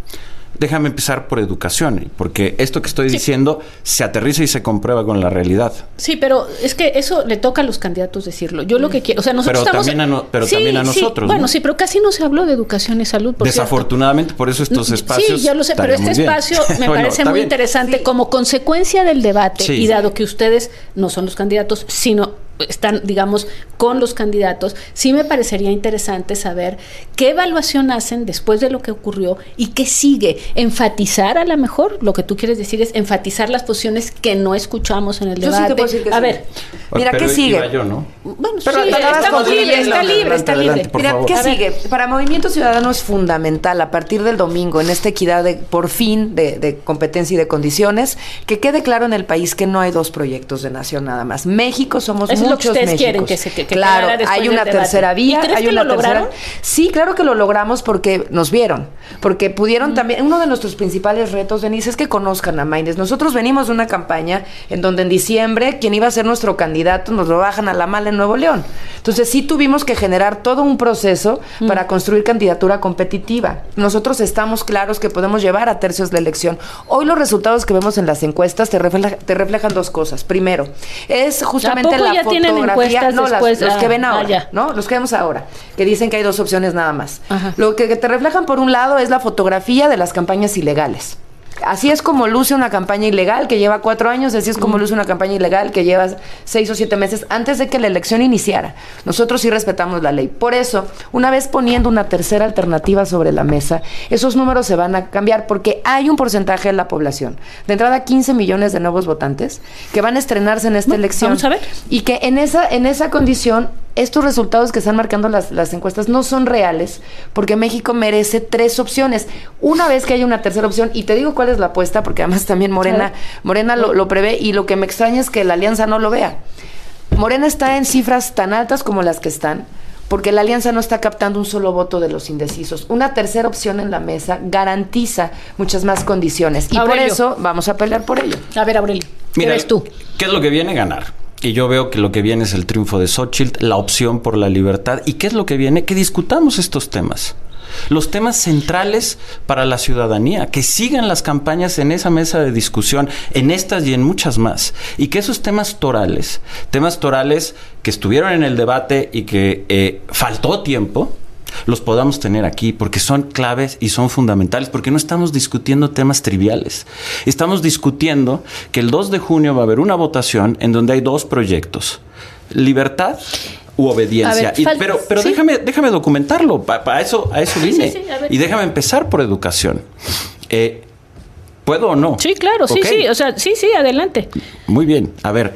Déjame empezar por educación, porque esto que estoy sí. diciendo se aterriza y se comprueba con la realidad.
Sí, pero es que eso le toca a los candidatos decirlo. Yo lo que quiero, o sea, nosotros
pero
estamos...
También a no, pero
sí,
también a nosotros,
sí. Bueno,
¿no?
sí, pero casi no se habló de educación y salud, por
Desafortunadamente,
cierto.
por eso estos espacios...
Sí, ya lo sé, pero este espacio me bueno, parece muy bien. interesante sí. como consecuencia del debate sí. y dado que ustedes no son los candidatos, sino... están, digamos, con los candidatos, sí me parecería interesante saber qué evaluación hacen después de lo que ocurrió y qué sigue. Enfatizar, a lo mejor, lo que tú quieres decir es enfatizar las posiciones que no escuchamos en el
yo
debate.
Sí te puedo decir que
a
sí.
ver.
Mira, ¿qué sigue?
Yo, ¿no?
Bueno,
pero
sí, estamos libres, está libre, está libre.
Mira, ¿qué sigue? Para Movimiento Ciudadano es fundamental, a partir del domingo, en esta equidad de, por fin, de, de competencia y de condiciones, que quede claro en el país que no hay dos proyectos de nación nada más. México somos
Eso
muchos
es lo que ustedes
Méxicos.
quieren que se que, que
Claro, hay una tercera vía.
¿Y crees
hay
que
una
lo
tercera...
lograron?
Sí, claro que lo logramos porque nos vieron. Porque pudieron mm. también... Uno de nuestros principales retos, Denise, es que conozcan a Maynes. Nosotros venimos de una campaña en donde en diciembre quien iba a ser nuestro candidato nos lo bajan a la mala en Nuevo León. Entonces sí tuvimos que generar todo un proceso mm. para construir candidatura competitiva. Nosotros estamos claros que podemos llevar a tercios la elección. Hoy los resultados que vemos en las encuestas te, refleja, te reflejan dos cosas. Primero, es justamente la
ya
fotografía... No, las, los que ven ahora,
ah,
¿no? Los que vemos ahora, que dicen que hay dos opciones nada más. Ajá. Lo que, que te reflejan por un lado es la fotografía de las campañas ilegales. Así es como luce una campaña ilegal que lleva cuatro años, así es como luce una campaña ilegal que lleva seis o siete meses antes de que la elección iniciara. Nosotros sí respetamos la ley. Por eso, una vez poniendo una tercera alternativa sobre la mesa, esos números se van a cambiar porque hay un porcentaje de la población, de entrada quince millones de nuevos votantes, que van a estrenarse en esta bueno, elección.
Vamos a ver.
Y que en esa, en esa condición... estos resultados que están marcando las, las encuestas no son reales porque México merece tres opciones. Una vez que haya una tercera opción, y te digo cuál es la apuesta, porque además también Morena, Morena lo, lo prevé, y lo que me extraña es que la alianza no lo vea. Morena está en cifras tan altas como las que están, porque la alianza no está captando un solo voto de los indecisos. Una tercera opción en la mesa garantiza muchas más condiciones, y Aurelio. por eso vamos a pelear por ello.
A ver, Aurelio, ¿qué
Mira,
ves tú?
¿Qué es lo que viene? Ganar. Y yo veo que lo que viene es el triunfo de Xóchitl, la opción por la libertad. ¿Y qué es lo que viene? Que discutamos estos temas. Los temas centrales para la ciudadanía, que sigan las campañas en esa mesa de discusión, en estas y en muchas más. Y que esos temas torales, temas torales que estuvieron en el debate y que eh, faltó tiempo, los podamos tener aquí, porque son claves y son fundamentales, porque no estamos discutiendo temas triviales. Estamos discutiendo que el dos de junio va a haber una votación en donde hay dos proyectos: libertad u obediencia. Ver, y, pero pero ¿sí? déjame, déjame documentarlo, para pa eso, a eso vine. Sí, sí, y déjame empezar por educación. Eh, ¿Puedo o no?
Sí, claro, okay. sí, sí, o sea, sí, sí, adelante.
Muy bien, a ver,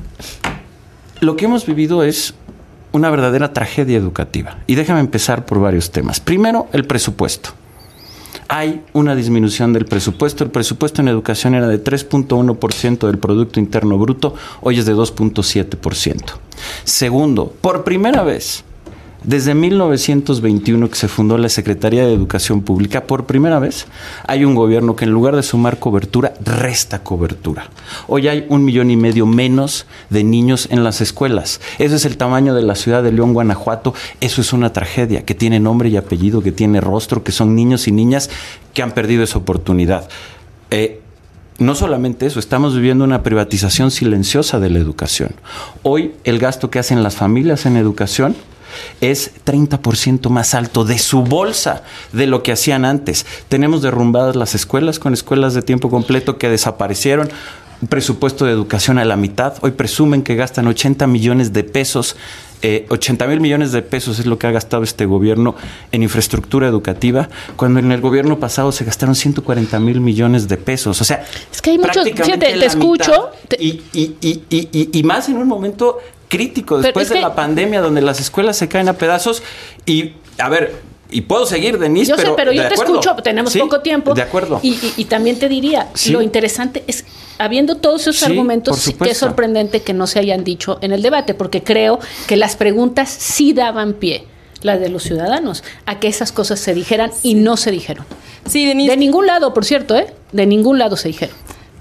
lo que hemos vivido es una verdadera tragedia educativa. Y déjame empezar por varios temas. Primero, el presupuesto. Hay una disminución del presupuesto. El presupuesto en educación era de tres punto uno por ciento del Producto Interno Bruto, hoy es de dos punto siete por ciento. Segundo, por primera vez, desde mil novecientos veintiuno que se fundó la Secretaría de Educación Pública, por primera vez hay un gobierno que en lugar de sumar cobertura, resta cobertura. Hoy hay un millón y medio menos de niños en las escuelas. Ese es el tamaño de la ciudad de León, Guanajuato. Eso es una tragedia que tiene nombre y apellido, que tiene rostro, que son niños y niñas que han perdido esa oportunidad. Eh, No solamente eso, estamos viviendo una privatización silenciosa de la educación. Hoy el gasto que hacen las familias en educación es treinta por ciento más alto de su bolsa de lo que hacían antes. Tenemos derrumbadas las escuelas con escuelas de tiempo completo que desaparecieron. Un presupuesto de educación a la mitad. Hoy presumen que gastan ochenta millones de pesos. Eh, ochenta mil millones de pesos es lo que ha gastado este gobierno en infraestructura educativa, cuando en el gobierno pasado se gastaron ciento cuarenta mil millones de pesos. O sea,
es que hay muchos. Fíjate, te escucho. Te...
Y, y, y, y, y, y más en un momento crítico, después de que... la pandemia, donde las escuelas se caen a pedazos. Y, a ver, y puedo seguir, Denise,
yo
pero...
Yo sé, pero yo te
acuerdo.
escucho, tenemos
¿Sí?
poco tiempo.
De acuerdo.
Y, y, y también te diría, ¿sí? Lo interesante es, habiendo todos esos sí, argumentos, que es sorprendente que no se hayan dicho en el debate, porque creo que las preguntas sí daban pie, las de los ciudadanos, a que esas cosas se dijeran sí. y no se dijeron.
Sí, Denise.
De ningún lado, por cierto, ¿eh? De ningún lado se dijeron.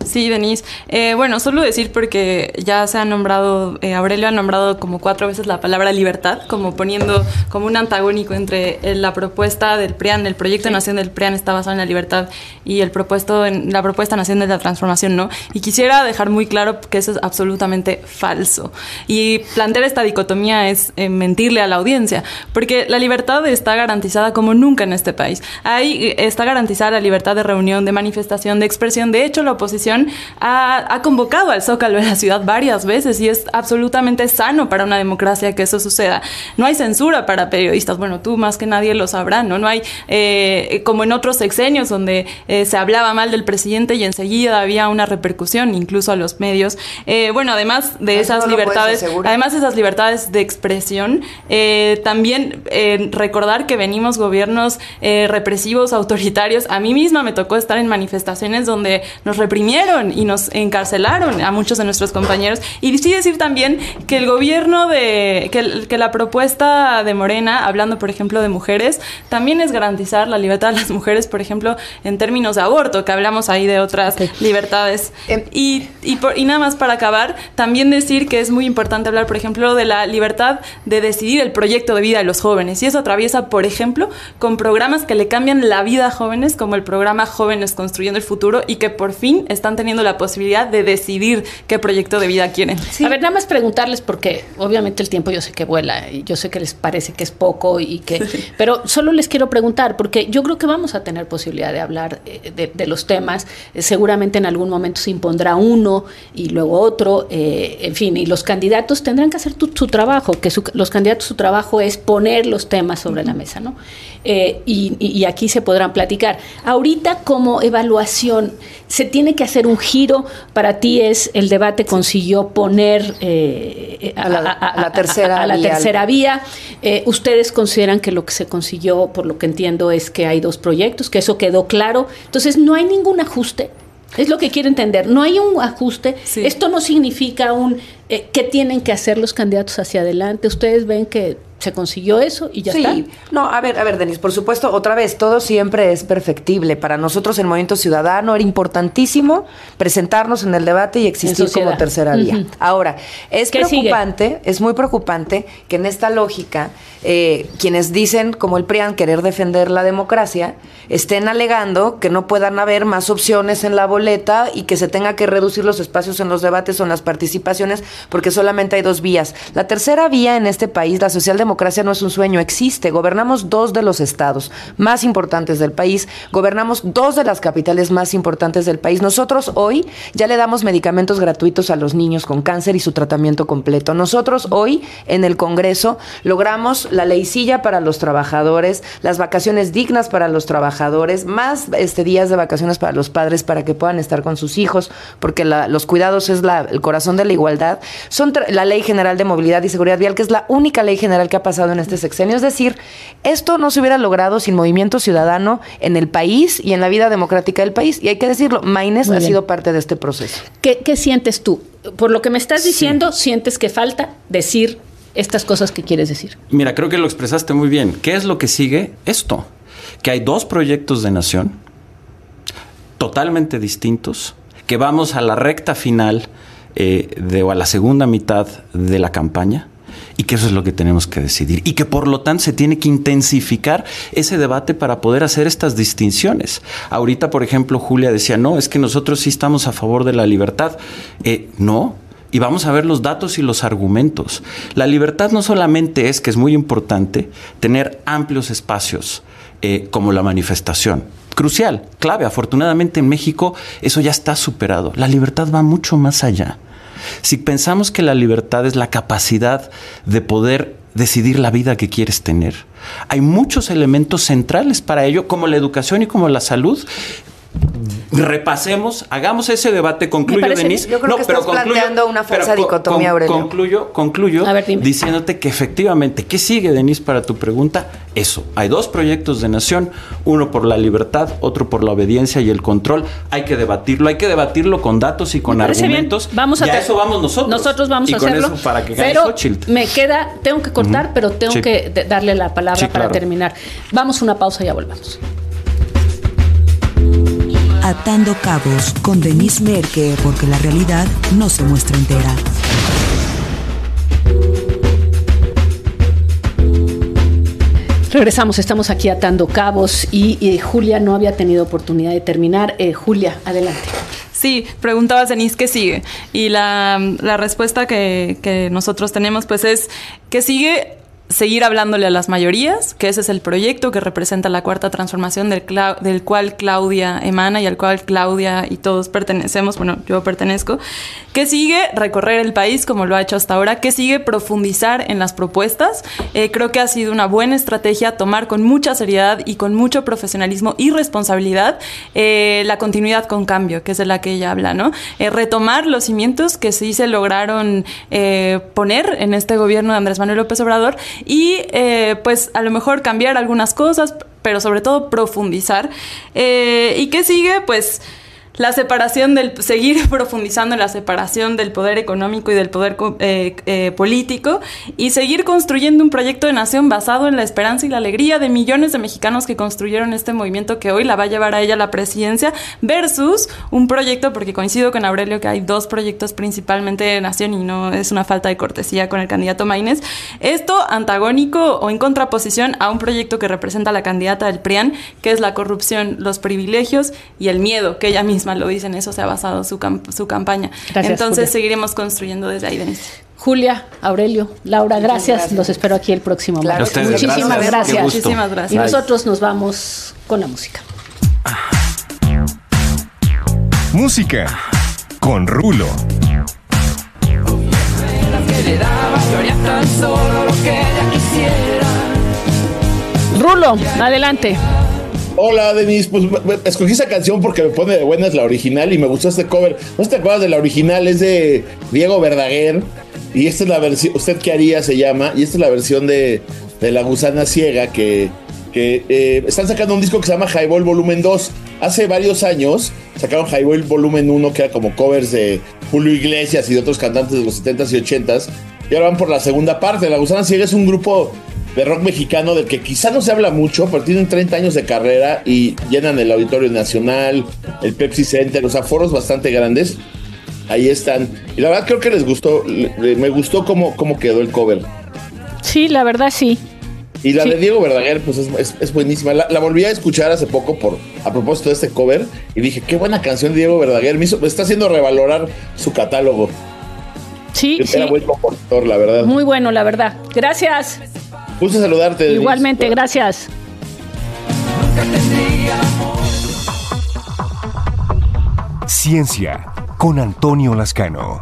Sí, Denise. Eh, bueno, solo decir porque ya se ha nombrado, eh, Aurelio ha nombrado como cuatro veces la palabra libertad, como poniendo como un antagónico entre eh, la propuesta del P R I A N, el proyecto de nación del P R I A N está basado en la libertad y el propuesto en la propuesta nación de la transformación, ¿no? Y quisiera dejar muy claro que eso es absolutamente falso. Y plantear esta dicotomía es eh, mentirle a la audiencia, porque la libertad está garantizada como nunca en este país. Ahí está garantizada la libertad de reunión, de manifestación, de expresión. De hecho, la oposición ha, ha convocado al Zócalo de la ciudad varias veces y es absolutamente sano para una democracia que eso suceda. No hay censura para periodistas. Bueno, tú más que nadie lo sabrás, ¿no? No hay, eh, como en otros sexenios donde eh, se hablaba mal del presidente y enseguida había una repercusión, incluso a los medios. Eh, bueno, además de esas no libertades, además de esas libertades de expresión, eh, también eh, recordar que venimos gobiernos eh, represivos, autoritarios. A mí misma me tocó estar en manifestaciones donde nos reprimieron y nos encarcelaron a muchos de nuestros compañeros. Y sí decir también que el gobierno de, que, que la propuesta de Morena, hablando por ejemplo de mujeres, también es garantizar la libertad de las mujeres, por ejemplo, en términos de aborto, que hablamos ahí de otras okay. libertades. Eh. Y, y, por, y nada más para acabar, también decir que es muy importante hablar, por ejemplo, de la libertad de decidir el proyecto de vida de los jóvenes. Y eso atraviesa, por ejemplo, con programas que le cambian la vida a jóvenes, como el programa Jóvenes Construyendo el Futuro, y que por fin están teniendo la posibilidad de decidir qué proyecto de vida quieren.
Sí. A ver, nada más preguntarles, porque obviamente el tiempo yo sé que vuela, y yo sé que les parece que es poco, y que, sí. pero solo les quiero preguntar, porque yo creo que vamos a tener posibilidad de hablar eh, de, de los temas. Eh, seguramente en algún momento se impondrá uno y luego otro, eh, en fin, y los candidatos tendrán que hacer tu, su trabajo, que su, los candidatos su trabajo es poner los temas sobre uh-huh. la mesa, ¿no? Eh, y, y aquí se podrán platicar. Ahorita, como evaluación, se tiene que hacer un giro. Para ti es el debate consiguió poner eh, a, a, a, a la tercera, a, a la vía. tercera vía. Eh, ustedes consideran que lo que se consiguió, por lo que entiendo, es que hay dos proyectos, que eso quedó claro. Entonces, no hay ningún ajuste. Es lo que quiero entender. No hay un ajuste. Sí. Esto no significa un eh, qué tienen que hacer los candidatos hacia adelante. Ustedes ven que se consiguió eso y ya sí. está.
No, a ver, a ver, Denise, por supuesto, otra vez, todo siempre es perfectible. Para nosotros en Movimiento Ciudadano era importantísimo presentarnos en el debate y existir como tercera vía. Uh-huh. Ahora, es preocupante, sigue? es muy preocupante que en esta lógica, eh, quienes dicen, como el P R I A N, querer defender la democracia, estén alegando que no puedan haber más opciones en la boleta y que se tenga que reducir los espacios en los debates o en las participaciones porque solamente hay dos vías. La tercera vía en este país, la socialdemocracia, democracia no es un sueño, existe. Gobernamos dos de los estados más importantes del país, gobernamos dos de las capitales más importantes del país. Nosotros hoy ya le damos medicamentos gratuitos a los niños con cáncer y su tratamiento completo. Nosotros hoy en el Congreso logramos la leycilla para los trabajadores, las vacaciones dignas para los trabajadores, más este, días de vacaciones para los padres para que puedan estar con sus hijos, porque la, los cuidados es la, el corazón de la igualdad. Son tra- la Ley General de Movilidad y Seguridad Vial, que es la única ley general que ha pasado en este sexenio. Es decir, esto no se hubiera logrado sin Movimiento Ciudadano en el país y en la vida democrática del país. Y hay que decirlo, Maynes ha sido parte de este proceso.
¿Qué, qué sientes tú? Por lo que me estás diciendo, sí. ¿sientes que falta decir estas cosas que quieres decir?
Mira, creo que lo expresaste muy bien. ¿Qué es lo que sigue? Esto, que hay dos proyectos de nación totalmente distintos, que vamos a la recta final eh, de, o a la segunda mitad de la campaña, y que eso es lo que tenemos que decidir y que por lo tanto se tiene que intensificar ese debate para poder hacer estas distinciones. Ahorita, por ejemplo, Julia decía, no, es que nosotros sí estamos a favor de la libertad. Eh, no, y vamos a ver los datos y los argumentos. La libertad no solamente es, que es muy importante, tener amplios espacios eh, como la manifestación. Crucial, clave. Afortunadamente en México eso ya está superado. La libertad va mucho más allá. Si pensamos que la libertad es la capacidad de poder decidir la vida que quieres tener, hay muchos elementos centrales para ello, como la educación y como la salud. Repasemos, hagamos ese debate. Concluyo, Denise.
Yo creo no, que pero estás concluyo, planteando una falsa dicotomía, con, Aurelio.
Concluyo, concluyo ver, diciéndote que efectivamente, ¿qué sigue, Denise, para tu pregunta? Eso, hay dos proyectos de nación, uno por la libertad, otro por la obediencia y el control. Hay que debatirlo, hay que debatirlo con datos y con argumentos.
Vamos a
y a eso vamos nosotros.
Nosotros vamos
y
a
con
hacerlo.
Eso para que gane
pero
Xochitl.
Me queda, tengo que cortar, uh-huh. pero tengo sí. que de, darle la palabra sí, para claro. terminar. Vamos a una pausa y ya volvemos.
Atando Cabos con Denise Merker, porque la realidad no se muestra entera.
Regresamos, estamos aquí atando cabos y, y Julia no había tenido oportunidad de terminar. Eh, Julia, adelante.
Sí, preguntabas, Denise, ¿qué sigue? Y la, la respuesta que, que nosotros tenemos pues es que sigue seguir hablándole a las mayorías, que ese es el proyecto que representa la cuarta transformación del, clau- del cual Claudia emana y al cual Claudia y todos pertenecemos, bueno, yo pertenezco, que sigue recorrer el país como lo ha hecho hasta ahora, que sigue profundizar en las propuestas. Eh, creo que ha sido una buena estrategia tomar con mucha seriedad y con mucho profesionalismo y responsabilidad eh, la continuidad con cambio, que es de la que ella habla, ¿no? Eh, retomar los cimientos que sí se lograron eh, poner en este gobierno de Andrés Manuel López Obrador y eh, pues a lo mejor cambiar algunas cosas, pero sobre todo profundizar. Eh, ¿Y qué sigue? Pues la separación del, seguir profundizando en la separación del poder económico y del poder eh, eh, político y seguir construyendo un proyecto de nación basado en la esperanza y la alegría de millones de mexicanos que construyeron este movimiento que hoy la va a llevar a ella a la presidencia versus un proyecto, porque coincido con Aurelio que hay dos proyectos principalmente de nación y no es una falta de cortesía con el candidato Maínez, esto antagónico o en contraposición a un proyecto que representa a la candidata del P R I A N, que es la corrupción, los privilegios y el miedo, que ella misma lo dicen, eso se ha basado su, camp- su campaña. Gracias, entonces Julia. Seguiremos construyendo desde ahí, Denise.
Julia, Aurelio, Laura, gracias. gracias. Los espero aquí el próximo martes.
Claro.
Muchísimas gracias. gracias.
Muchísimas gracias.
Y nosotros nos vamos con la música.
Música con Rulo.
Rulo, adelante.
Hola, Denise, pues escogí esa canción porque me pone de buenas la original y me gustó este cover. ¿No te acuerdas de la original? Es de Diego Verdaguer y esta es la versión, ¿Usted qué haría? Se llama, y esta es la versión de, de La Gusana Ciega que, que eh, están sacando un disco que se llama Highball Volumen dos. Hace varios años sacaron Highball Volumen uno, que era como covers de Julio Iglesias y de otros cantantes de los setentas y ochentas, y ahora van por la segunda parte. La Gusana Ciega es un grupo de rock mexicano del que quizá no se habla mucho, pero tienen treinta años de carrera y llenan el Auditorio Nacional, el Pepsi Center, o sea, foros bastante grandes. Ahí están. Y la verdad creo que les gustó, me gustó cómo, cómo quedó el cover.
Sí, la verdad sí.
Y la
sí.
de Diego Verdaguer, pues es, es, es buenísima. La, la volví a escuchar hace poco por a propósito de este cover y dije, qué buena canción de Diego Verdaguer. Me, hizo, me está haciendo revalorar su catálogo.
Sí,
Era
sí.
buen compositor, la verdad.
Muy bueno, la verdad. Gracias.
Gusto saludarte.
Igualmente, Denise. Gracias.
Ciencia con Antonio Lascano.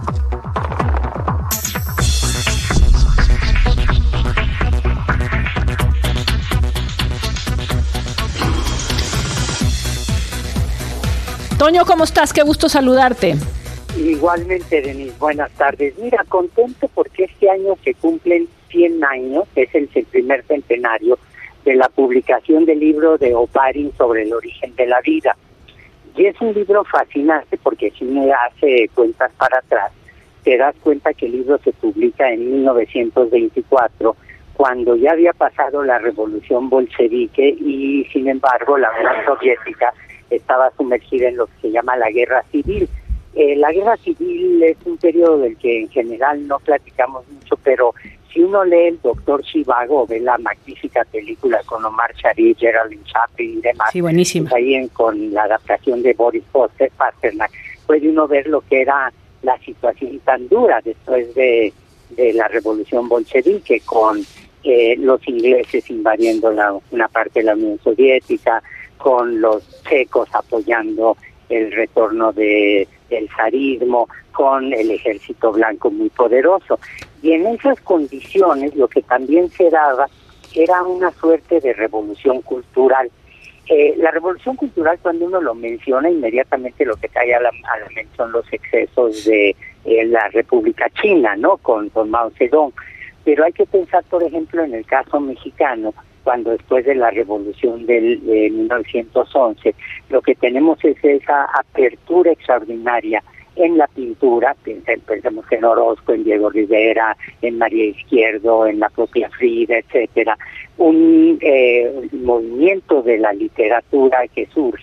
Toño, ¿cómo estás? Qué gusto saludarte.
Igualmente, Denise, buenas tardes. Mira, contento porque este año se cumplen cien años, es el, el primer centenario de la publicación del libro de Oparin sobre el origen de la vida. Y es un libro fascinante porque si me hace cuentas para atrás, te das cuenta que el libro se publica en mil novecientos veinticuatro, cuando ya había pasado la revolución bolchevique y sin embargo la Unión Soviética estaba sumergida en lo que se llama la guerra civil. Eh, la guerra civil es un periodo del que en general no platicamos mucho, pero si uno lee El Doctor Zhivago, ve la magnífica película con Omar Sharif, Geraldine Chaplin y demás,
sí, buenísima.
Ahí en, con la adaptación de Boris Pasternak, puede uno ver lo que era la situación tan dura después de, de la revolución bolchevique, con eh, los ingleses invadiendo la, una parte de la Unión Soviética, con los checos apoyando el retorno de el zarismo, con el ejército blanco muy poderoso. Y en esas condiciones lo que también se daba era una suerte de revolución cultural. Eh, la revolución cultural, cuando uno lo menciona, inmediatamente lo que cae a la, a la mente son los excesos de eh, la República China, ¿no? Con, con Mao Zedong. Pero hay que pensar, por ejemplo, en el caso mexicano, cuando después de la revolución del de mil novecientos once, lo que tenemos es esa apertura extraordinaria en la pintura, pensemos en Orozco, en Diego Rivera, en María Izquierdo, en la propia Frida, etcétera, un eh, movimiento de la literatura que surge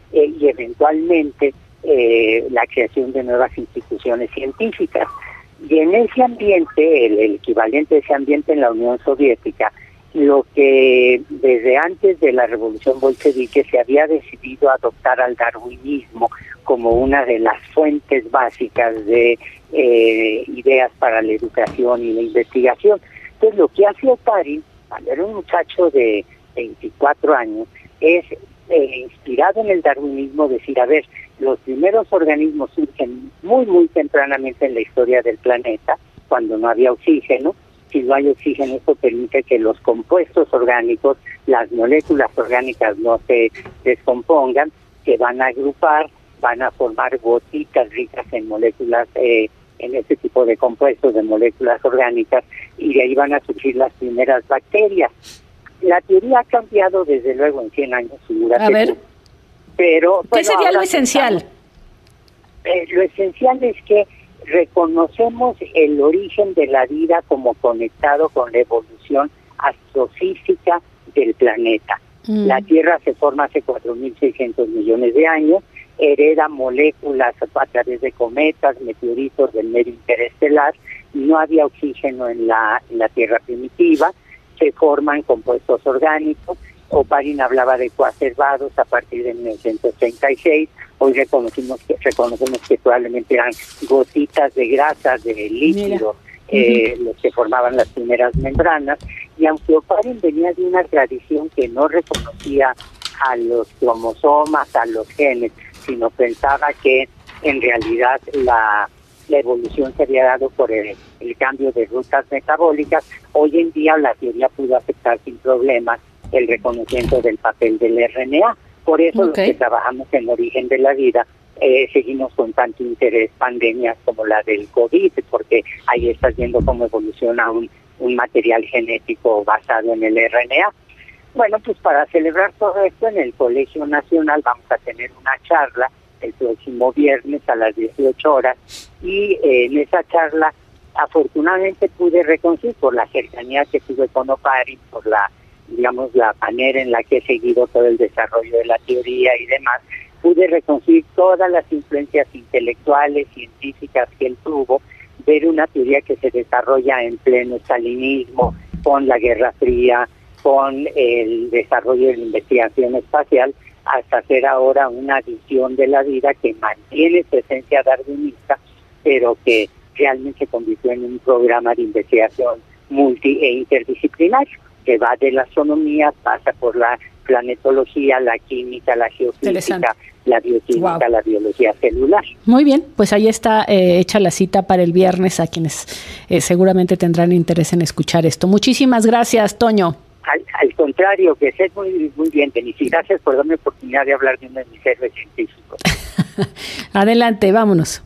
eh, y eventualmente eh, la creación de nuevas instituciones científicas. Y en ese ambiente, el, el equivalente de ese ambiente en la Unión Soviética, lo que desde antes de la Revolución Bolchevique se había decidido adoptar al darwinismo como una de las fuentes básicas de eh, ideas para la educación y la investigación. Entonces lo que hace Oparin, cuando era un muchacho de veinticuatro años, es eh, inspirado en el darwinismo decir, a ver, los primeros organismos surgen muy muy tempranamente en la historia del planeta, cuando no había oxígeno. Si no hay oxígeno, esto permite que los compuestos orgánicos, las moléculas orgánicas no se descompongan, se van a agrupar, van a formar gotitas ricas en moléculas, eh, en ese tipo de compuestos, de moléculas orgánicas, y de ahí van a surgir las primeras bacterias. La teoría ha cambiado desde luego en cien años, figúrate.
A ver,
tú. Pero,
¿qué
bueno,
sería lo
ahora
esencial?
Eh, lo esencial es que reconocemos el origen de la vida como conectado con la evolución astrofísica del planeta. Mm. La Tierra se forma hace cuatro mil seiscientos millones de años, hereda moléculas a través de cometas, meteoritos del medio interestelar, no había oxígeno en la, en la Tierra primitiva, se forman compuestos orgánicos. Oparin hablaba de coacervados a partir de mil novecientos treinta y seis. Hoy reconocimos que, reconocemos que probablemente eran gotitas de grasa, de líquido, eh, uh-huh. los que formaban las primeras membranas. Y aunque Oparin venía de una tradición que no reconocía a los cromosomas, a los genes, sino pensaba que en realidad la, la evolución se había dado por el, el cambio de rutas metabólicas, hoy en día la teoría pudo aceptar sin problemas el reconocimiento del papel del R N A. Por eso okay. los que trabajamos en el origen de la vida eh, seguimos con tanto interés pandemias como la del COVID, porque ahí estás viendo cómo evoluciona un, un material genético basado en el R N A. Bueno, pues para celebrar todo esto en el Colegio Nacional vamos a tener una charla el próximo viernes a las dieciocho horas y eh, en esa charla afortunadamente pude reconocer por la cercanía que tuve con Oparin, por la digamos, la manera en la que he seguido todo el desarrollo de la teoría y demás, pude reconocer todas las influencias intelectuales, científicas que él tuvo, ver una teoría que se desarrolla en pleno stalinismo, con la Guerra Fría, con el desarrollo de la investigación espacial, hasta hacer ahora una visión de la vida que mantiene su esencia darwinista, pero que realmente se convirtió en un programa de investigación multi e interdisciplinario, que va de la astronomía, pasa por la planetología, la química, la geofísica, la bioquímica, wow. la biología celular.
Muy bien, pues ahí está eh, hecha la cita para el viernes a quienes eh, seguramente tendrán interés en escuchar esto. Muchísimas gracias, Toño.
Al, al contrario, que estés muy, muy bien, Denise, y gracias por darme la oportunidad de hablar de uno de mis héroes científicos.
Adelante, vámonos.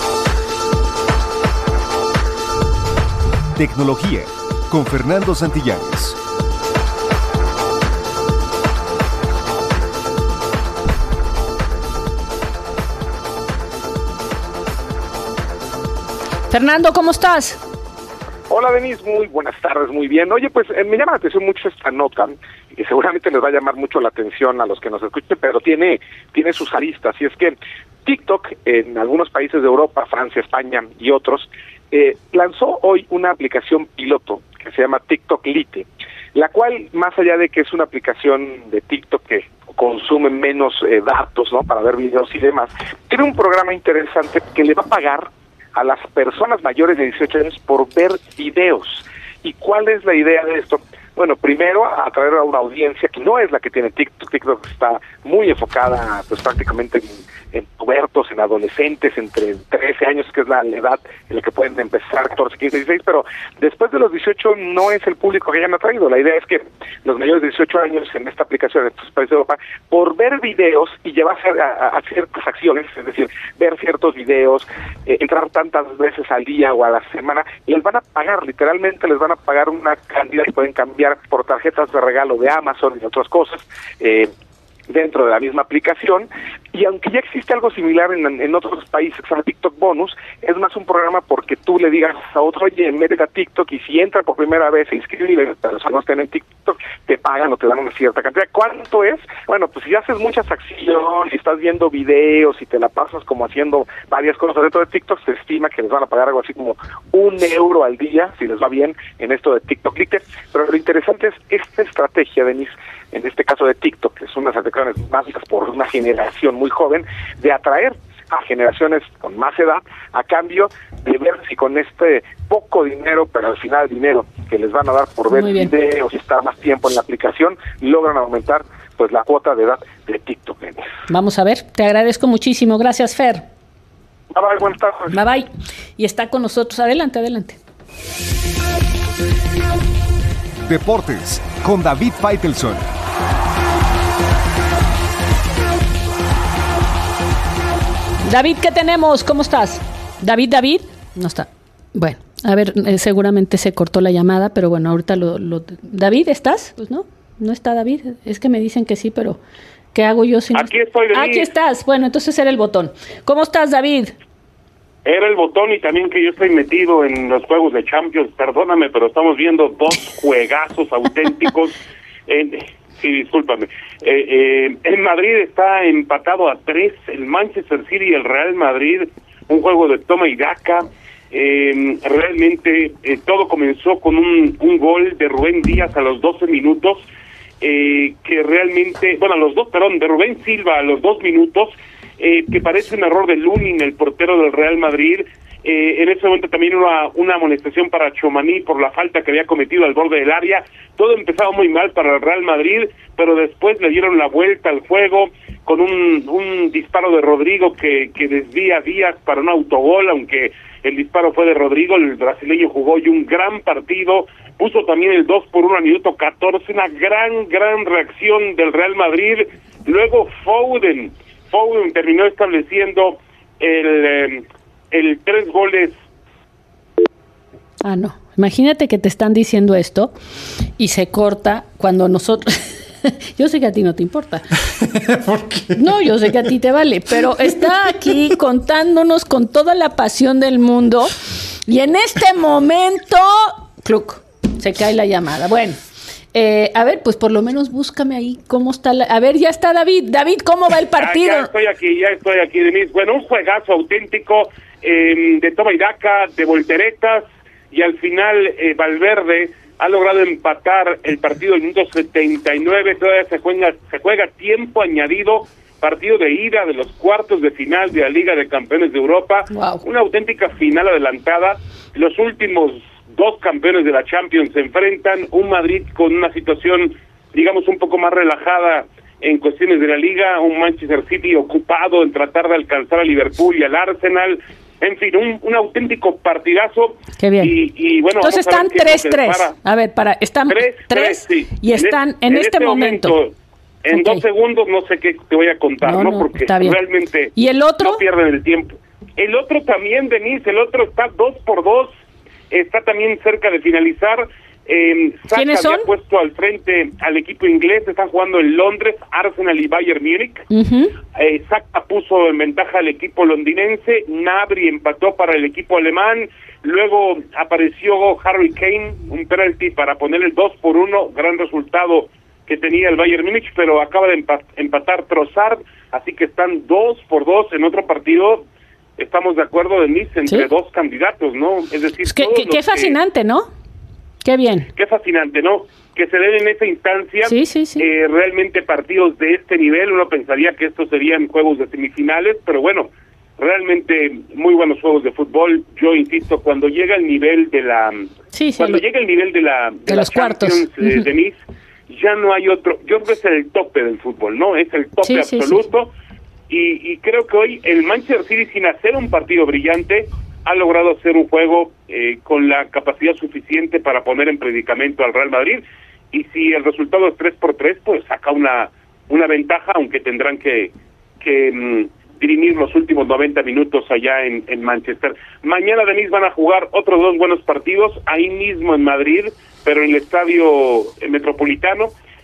Tecnología, con Fernando Santillanes.
Fernando, ¿cómo estás?
Hola, Denise, muy buenas tardes, muy bien. Oye, pues eh, me llama la atención mucho esta nota, y seguramente les va a llamar mucho la atención a los que nos escuchen, pero tiene, tiene sus aristas, y es que TikTok, en algunos países de Europa, Francia, España y otros, eh, lanzó hoy una aplicación piloto que se llama TikTok Lite, la cual, más allá de que es una aplicación de TikTok que consume menos eh, datos, ¿no?, para ver videos y demás, tiene un programa interesante que le va a pagar a las personas mayores de dieciocho años por ver videos. ¿Y cuál es la idea de esto? Bueno, primero atraer a una audiencia que no es la que tiene TikTok. TikTok está muy enfocada pues prácticamente en, en pubertos, en adolescentes, entre trece años, que es la, la edad en la que pueden empezar, catorce, quince, dieciséis, pero después de los dieciocho no es el público que hayan atraído. La idea es que los mayores de dieciocho años en esta aplicación en estos países de Europa, por ver videos y llevarse a, a, a ciertas acciones, es decir, ver ciertos videos, eh, entrar tantas veces al día o a la semana, les van a pagar, literalmente les van a pagar una cantidad que pueden cambiar por tarjetas de regalo de Amazon y otras cosas, eh, dentro de la misma aplicación, Y aunque ya existe algo similar en, en otros países, a TikTok Bonus, es más un programa porque tú le digas a otro, oye, métete a TikTok, y si entra por primera vez, se inscribe y las personas estén en TikTok, te pagan o te dan una cierta cantidad. ¿Cuánto es? Bueno, pues si haces muchas acciones, si estás viendo videos y te la pasas como haciendo varias cosas dentro de TikTok, se estima que les van a pagar algo así como un euro al día, si les va bien, en esto de TikTok Lite. Pero lo interesante es esta estrategia, Denise, en este caso de TikTok, que es unas aplicaciones básicas por una generación muy joven, de atraer a generaciones con más edad, a cambio de ver si con este poco dinero, pero al final dinero que les van a dar por ver videos y estar más tiempo en la aplicación, logran aumentar pues la cuota de edad de TikTok.
Vamos a ver, te agradezco muchísimo, gracias Fer.
Bye bye, buenas tardes.
Bye bye. Y está con nosotros, adelante, adelante.
Deportes con David Faitelson.
David, ¿qué tenemos? ¿Cómo estás? David, David, no está. Bueno, a ver, eh, seguramente se cortó la llamada, pero bueno, ahorita lo, lo... David, ¿estás? Pues no, no está David. Es que me dicen que sí, pero ¿qué hago yo si no?
Aquí estoy, David.
Aquí estás. Bueno, entonces era el botón. ¿Cómo estás, David?
Era el botón, y también que yo estoy metido en los juegos de Champions. Perdóname, pero estamos viendo dos juegazos auténticos. En, sí, discúlpame. Eh, eh, en Madrid está empatado a tres el Manchester City y el Real Madrid. Un juego de toma y daca. Eh, realmente eh, todo comenzó con un, un gol de Rubén Díaz a los doce minutos. Eh, que realmente, bueno, a los dos, perdón, de Rubén Silva a los dos minutos. Eh, que parece un error de Lunin, el portero del Real Madrid. Eh, en ese momento también una, una amonestación para Tchouaméni por la falta que había cometido al borde del área. Todo empezaba muy mal para el Real Madrid, pero después le dieron la vuelta al juego con un, un disparo de Rodrigo que, que desvía a Díaz para un autogol, aunque el disparo fue de Rodrigo. El brasileño jugó y un gran partido, puso también el dos por uno al minuto catorce, una gran, gran reacción del Real Madrid. Luego Foden, Foden terminó estableciendo el, eh, el tres goles.
Ah, no. Imagínate que te están diciendo esto y se corta cuando nosotros... Yo sé que a ti no te importa.
¿Por qué?
No, yo sé que a ti te vale, pero está aquí contándonos con toda la pasión del mundo y en este momento, cluc, se cae la llamada. Bueno, eh, a ver, pues por lo menos búscame ahí cómo está la... A ver, ya está David. David, ¿cómo va el partido?
Ah, ya estoy aquí, ya estoy aquí, Denise. Bueno, un juegazo auténtico eh, de toma y daca, de volteretas, y al final eh, Valverde ha logrado empatar el partido en el minuto setenta y nueve, todavía se juega, se juega tiempo añadido, partido de ida de los cuartos de final de la Liga de Campeones de Europa.
Wow.
Una auténtica final adelantada. Los últimos dos campeones de la Champions se enfrentan, un Madrid con una situación, digamos, un poco más relajada en cuestiones de la Liga, un Manchester City ocupado en tratar de alcanzar a Liverpool y al Arsenal. En fin, un, un auténtico partidazo.
Qué bien.
Y, y bueno,
entonces están tres tres. A ver, para, están tres
sí.
y están en, en este, este momento. momento
en okay. dos segundos no sé qué te voy a contar, ¿no?
no,
no porque realmente
¿Y el otro?
no pierden el tiempo. El otro también, Denise, el otro está dos por dos, está también cerca de finalizar. Eh,
¿Quiénes son?
Había puesto al frente al equipo inglés, están jugando en Londres, Arsenal y Bayern Múnich.
Uh-huh.
eh, Saka puso en ventaja al equipo londinense, Gnabry empató para el equipo alemán, luego apareció Harry Kane, un penalti para poner el dos por uno, gran resultado que tenía el Bayern Múnich, pero acaba de empat- empatar Trossard, así que están dos por dos en otro partido. Estamos de acuerdo, Denise, entre
¿Sí?
dos candidatos, ¿no? Es decir,
es que, que, qué fascinante,
que,
¿no? Qué bien.
Qué fascinante, ¿no? Que se den en esa instancia
sí, sí, sí.
Eh, realmente partidos de este nivel. Uno pensaría que estos serían juegos de semifinales, pero bueno, realmente muy buenos juegos de fútbol. Yo insisto, cuando llega el nivel de la...
Sí, sí,
cuando
lo,
llega el nivel de la... De,
de
la
los cuartos.
Eh, uh-huh. Denise, ya no hay otro... Yo creo que es el tope del fútbol, ¿no? Es el tope
sí,
absoluto.
Sí, sí.
Y, y creo que hoy el Manchester City, sin hacer un partido brillante, ha logrado hacer un juego eh, con la capacidad suficiente para poner en predicamento al Real Madrid, y si el resultado es tres por tres, pues saca una una ventaja, aunque tendrán que que mmm, dirimir los últimos noventa minutos allá en, en Manchester. Mañana, Denise, van a jugar otros dos buenos partidos, ahí mismo en Madrid, pero en el estadio Metropolitano.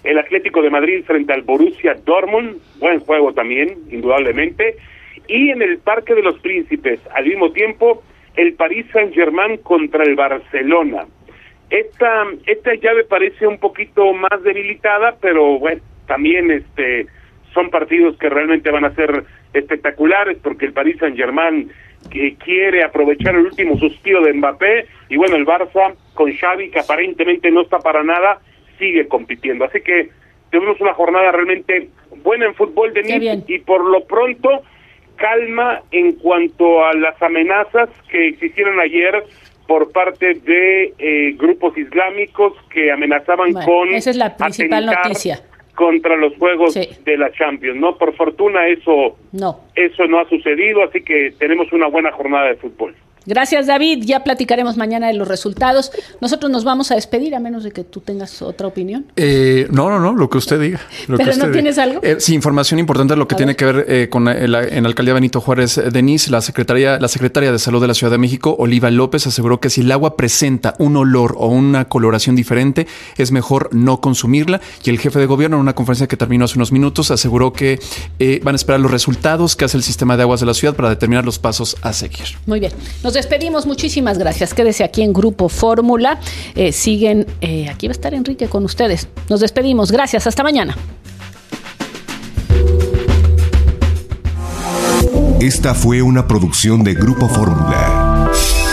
el Atlético de Madrid frente al Borussia Dortmund, buen juego también, indudablemente, y en el Parque de los Príncipes, al mismo tiempo, el Paris Saint-Germain contra el Barcelona. Esta esta llave parece un poquito más debilitada, pero bueno, también este son partidos que realmente van a ser espectaculares, porque el Paris Saint-Germain que quiere aprovechar el último suspiro de Mbappé, y bueno, el Barça con Xavi, que aparentemente no está para nada, sigue compitiendo. Así que tenemos una jornada realmente buena en fútbol de Nice, y por lo pronto calma en cuanto a las amenazas que existieron ayer por parte de eh, grupos islámicos que amenazaban
bueno,
con
esa es la principal noticia
contra los juegos
sí.
de la Champions, ¿no? Por fortuna eso
no.
eso no ha sucedido, así que tenemos una buena jornada de fútbol.
Gracias, David. Ya platicaremos mañana de los resultados. Nosotros nos vamos a despedir, a menos de que tú tengas otra opinión.
Eh, no, no, no, lo que usted diga. Lo
¿Pero
que usted
no tienes
diga.
algo?
Eh, sí, información importante, lo que a tiene ver. que ver eh, con la, la, en la alcaldía Benito Juárez de Nice, la secretaria, la secretaria de Salud de la Ciudad de México, Oliva López, aseguró que si el agua presenta un olor o una coloración diferente, es mejor no consumirla. Y el jefe de gobierno, en una conferencia que terminó hace unos minutos, aseguró que eh, van a esperar los resultados que hace el sistema de aguas de la ciudad para determinar los pasos a seguir.
Muy bien. Nos despedimos. Muchísimas Muchísimas gracias. Quédese aquí en Grupo Fórmula. Eh, siguen, eh, aquí va a estar Enrique con ustedes. Nos despedimos. Gracias. Hasta mañana.
Esta fue una producción de Grupo Fórmula.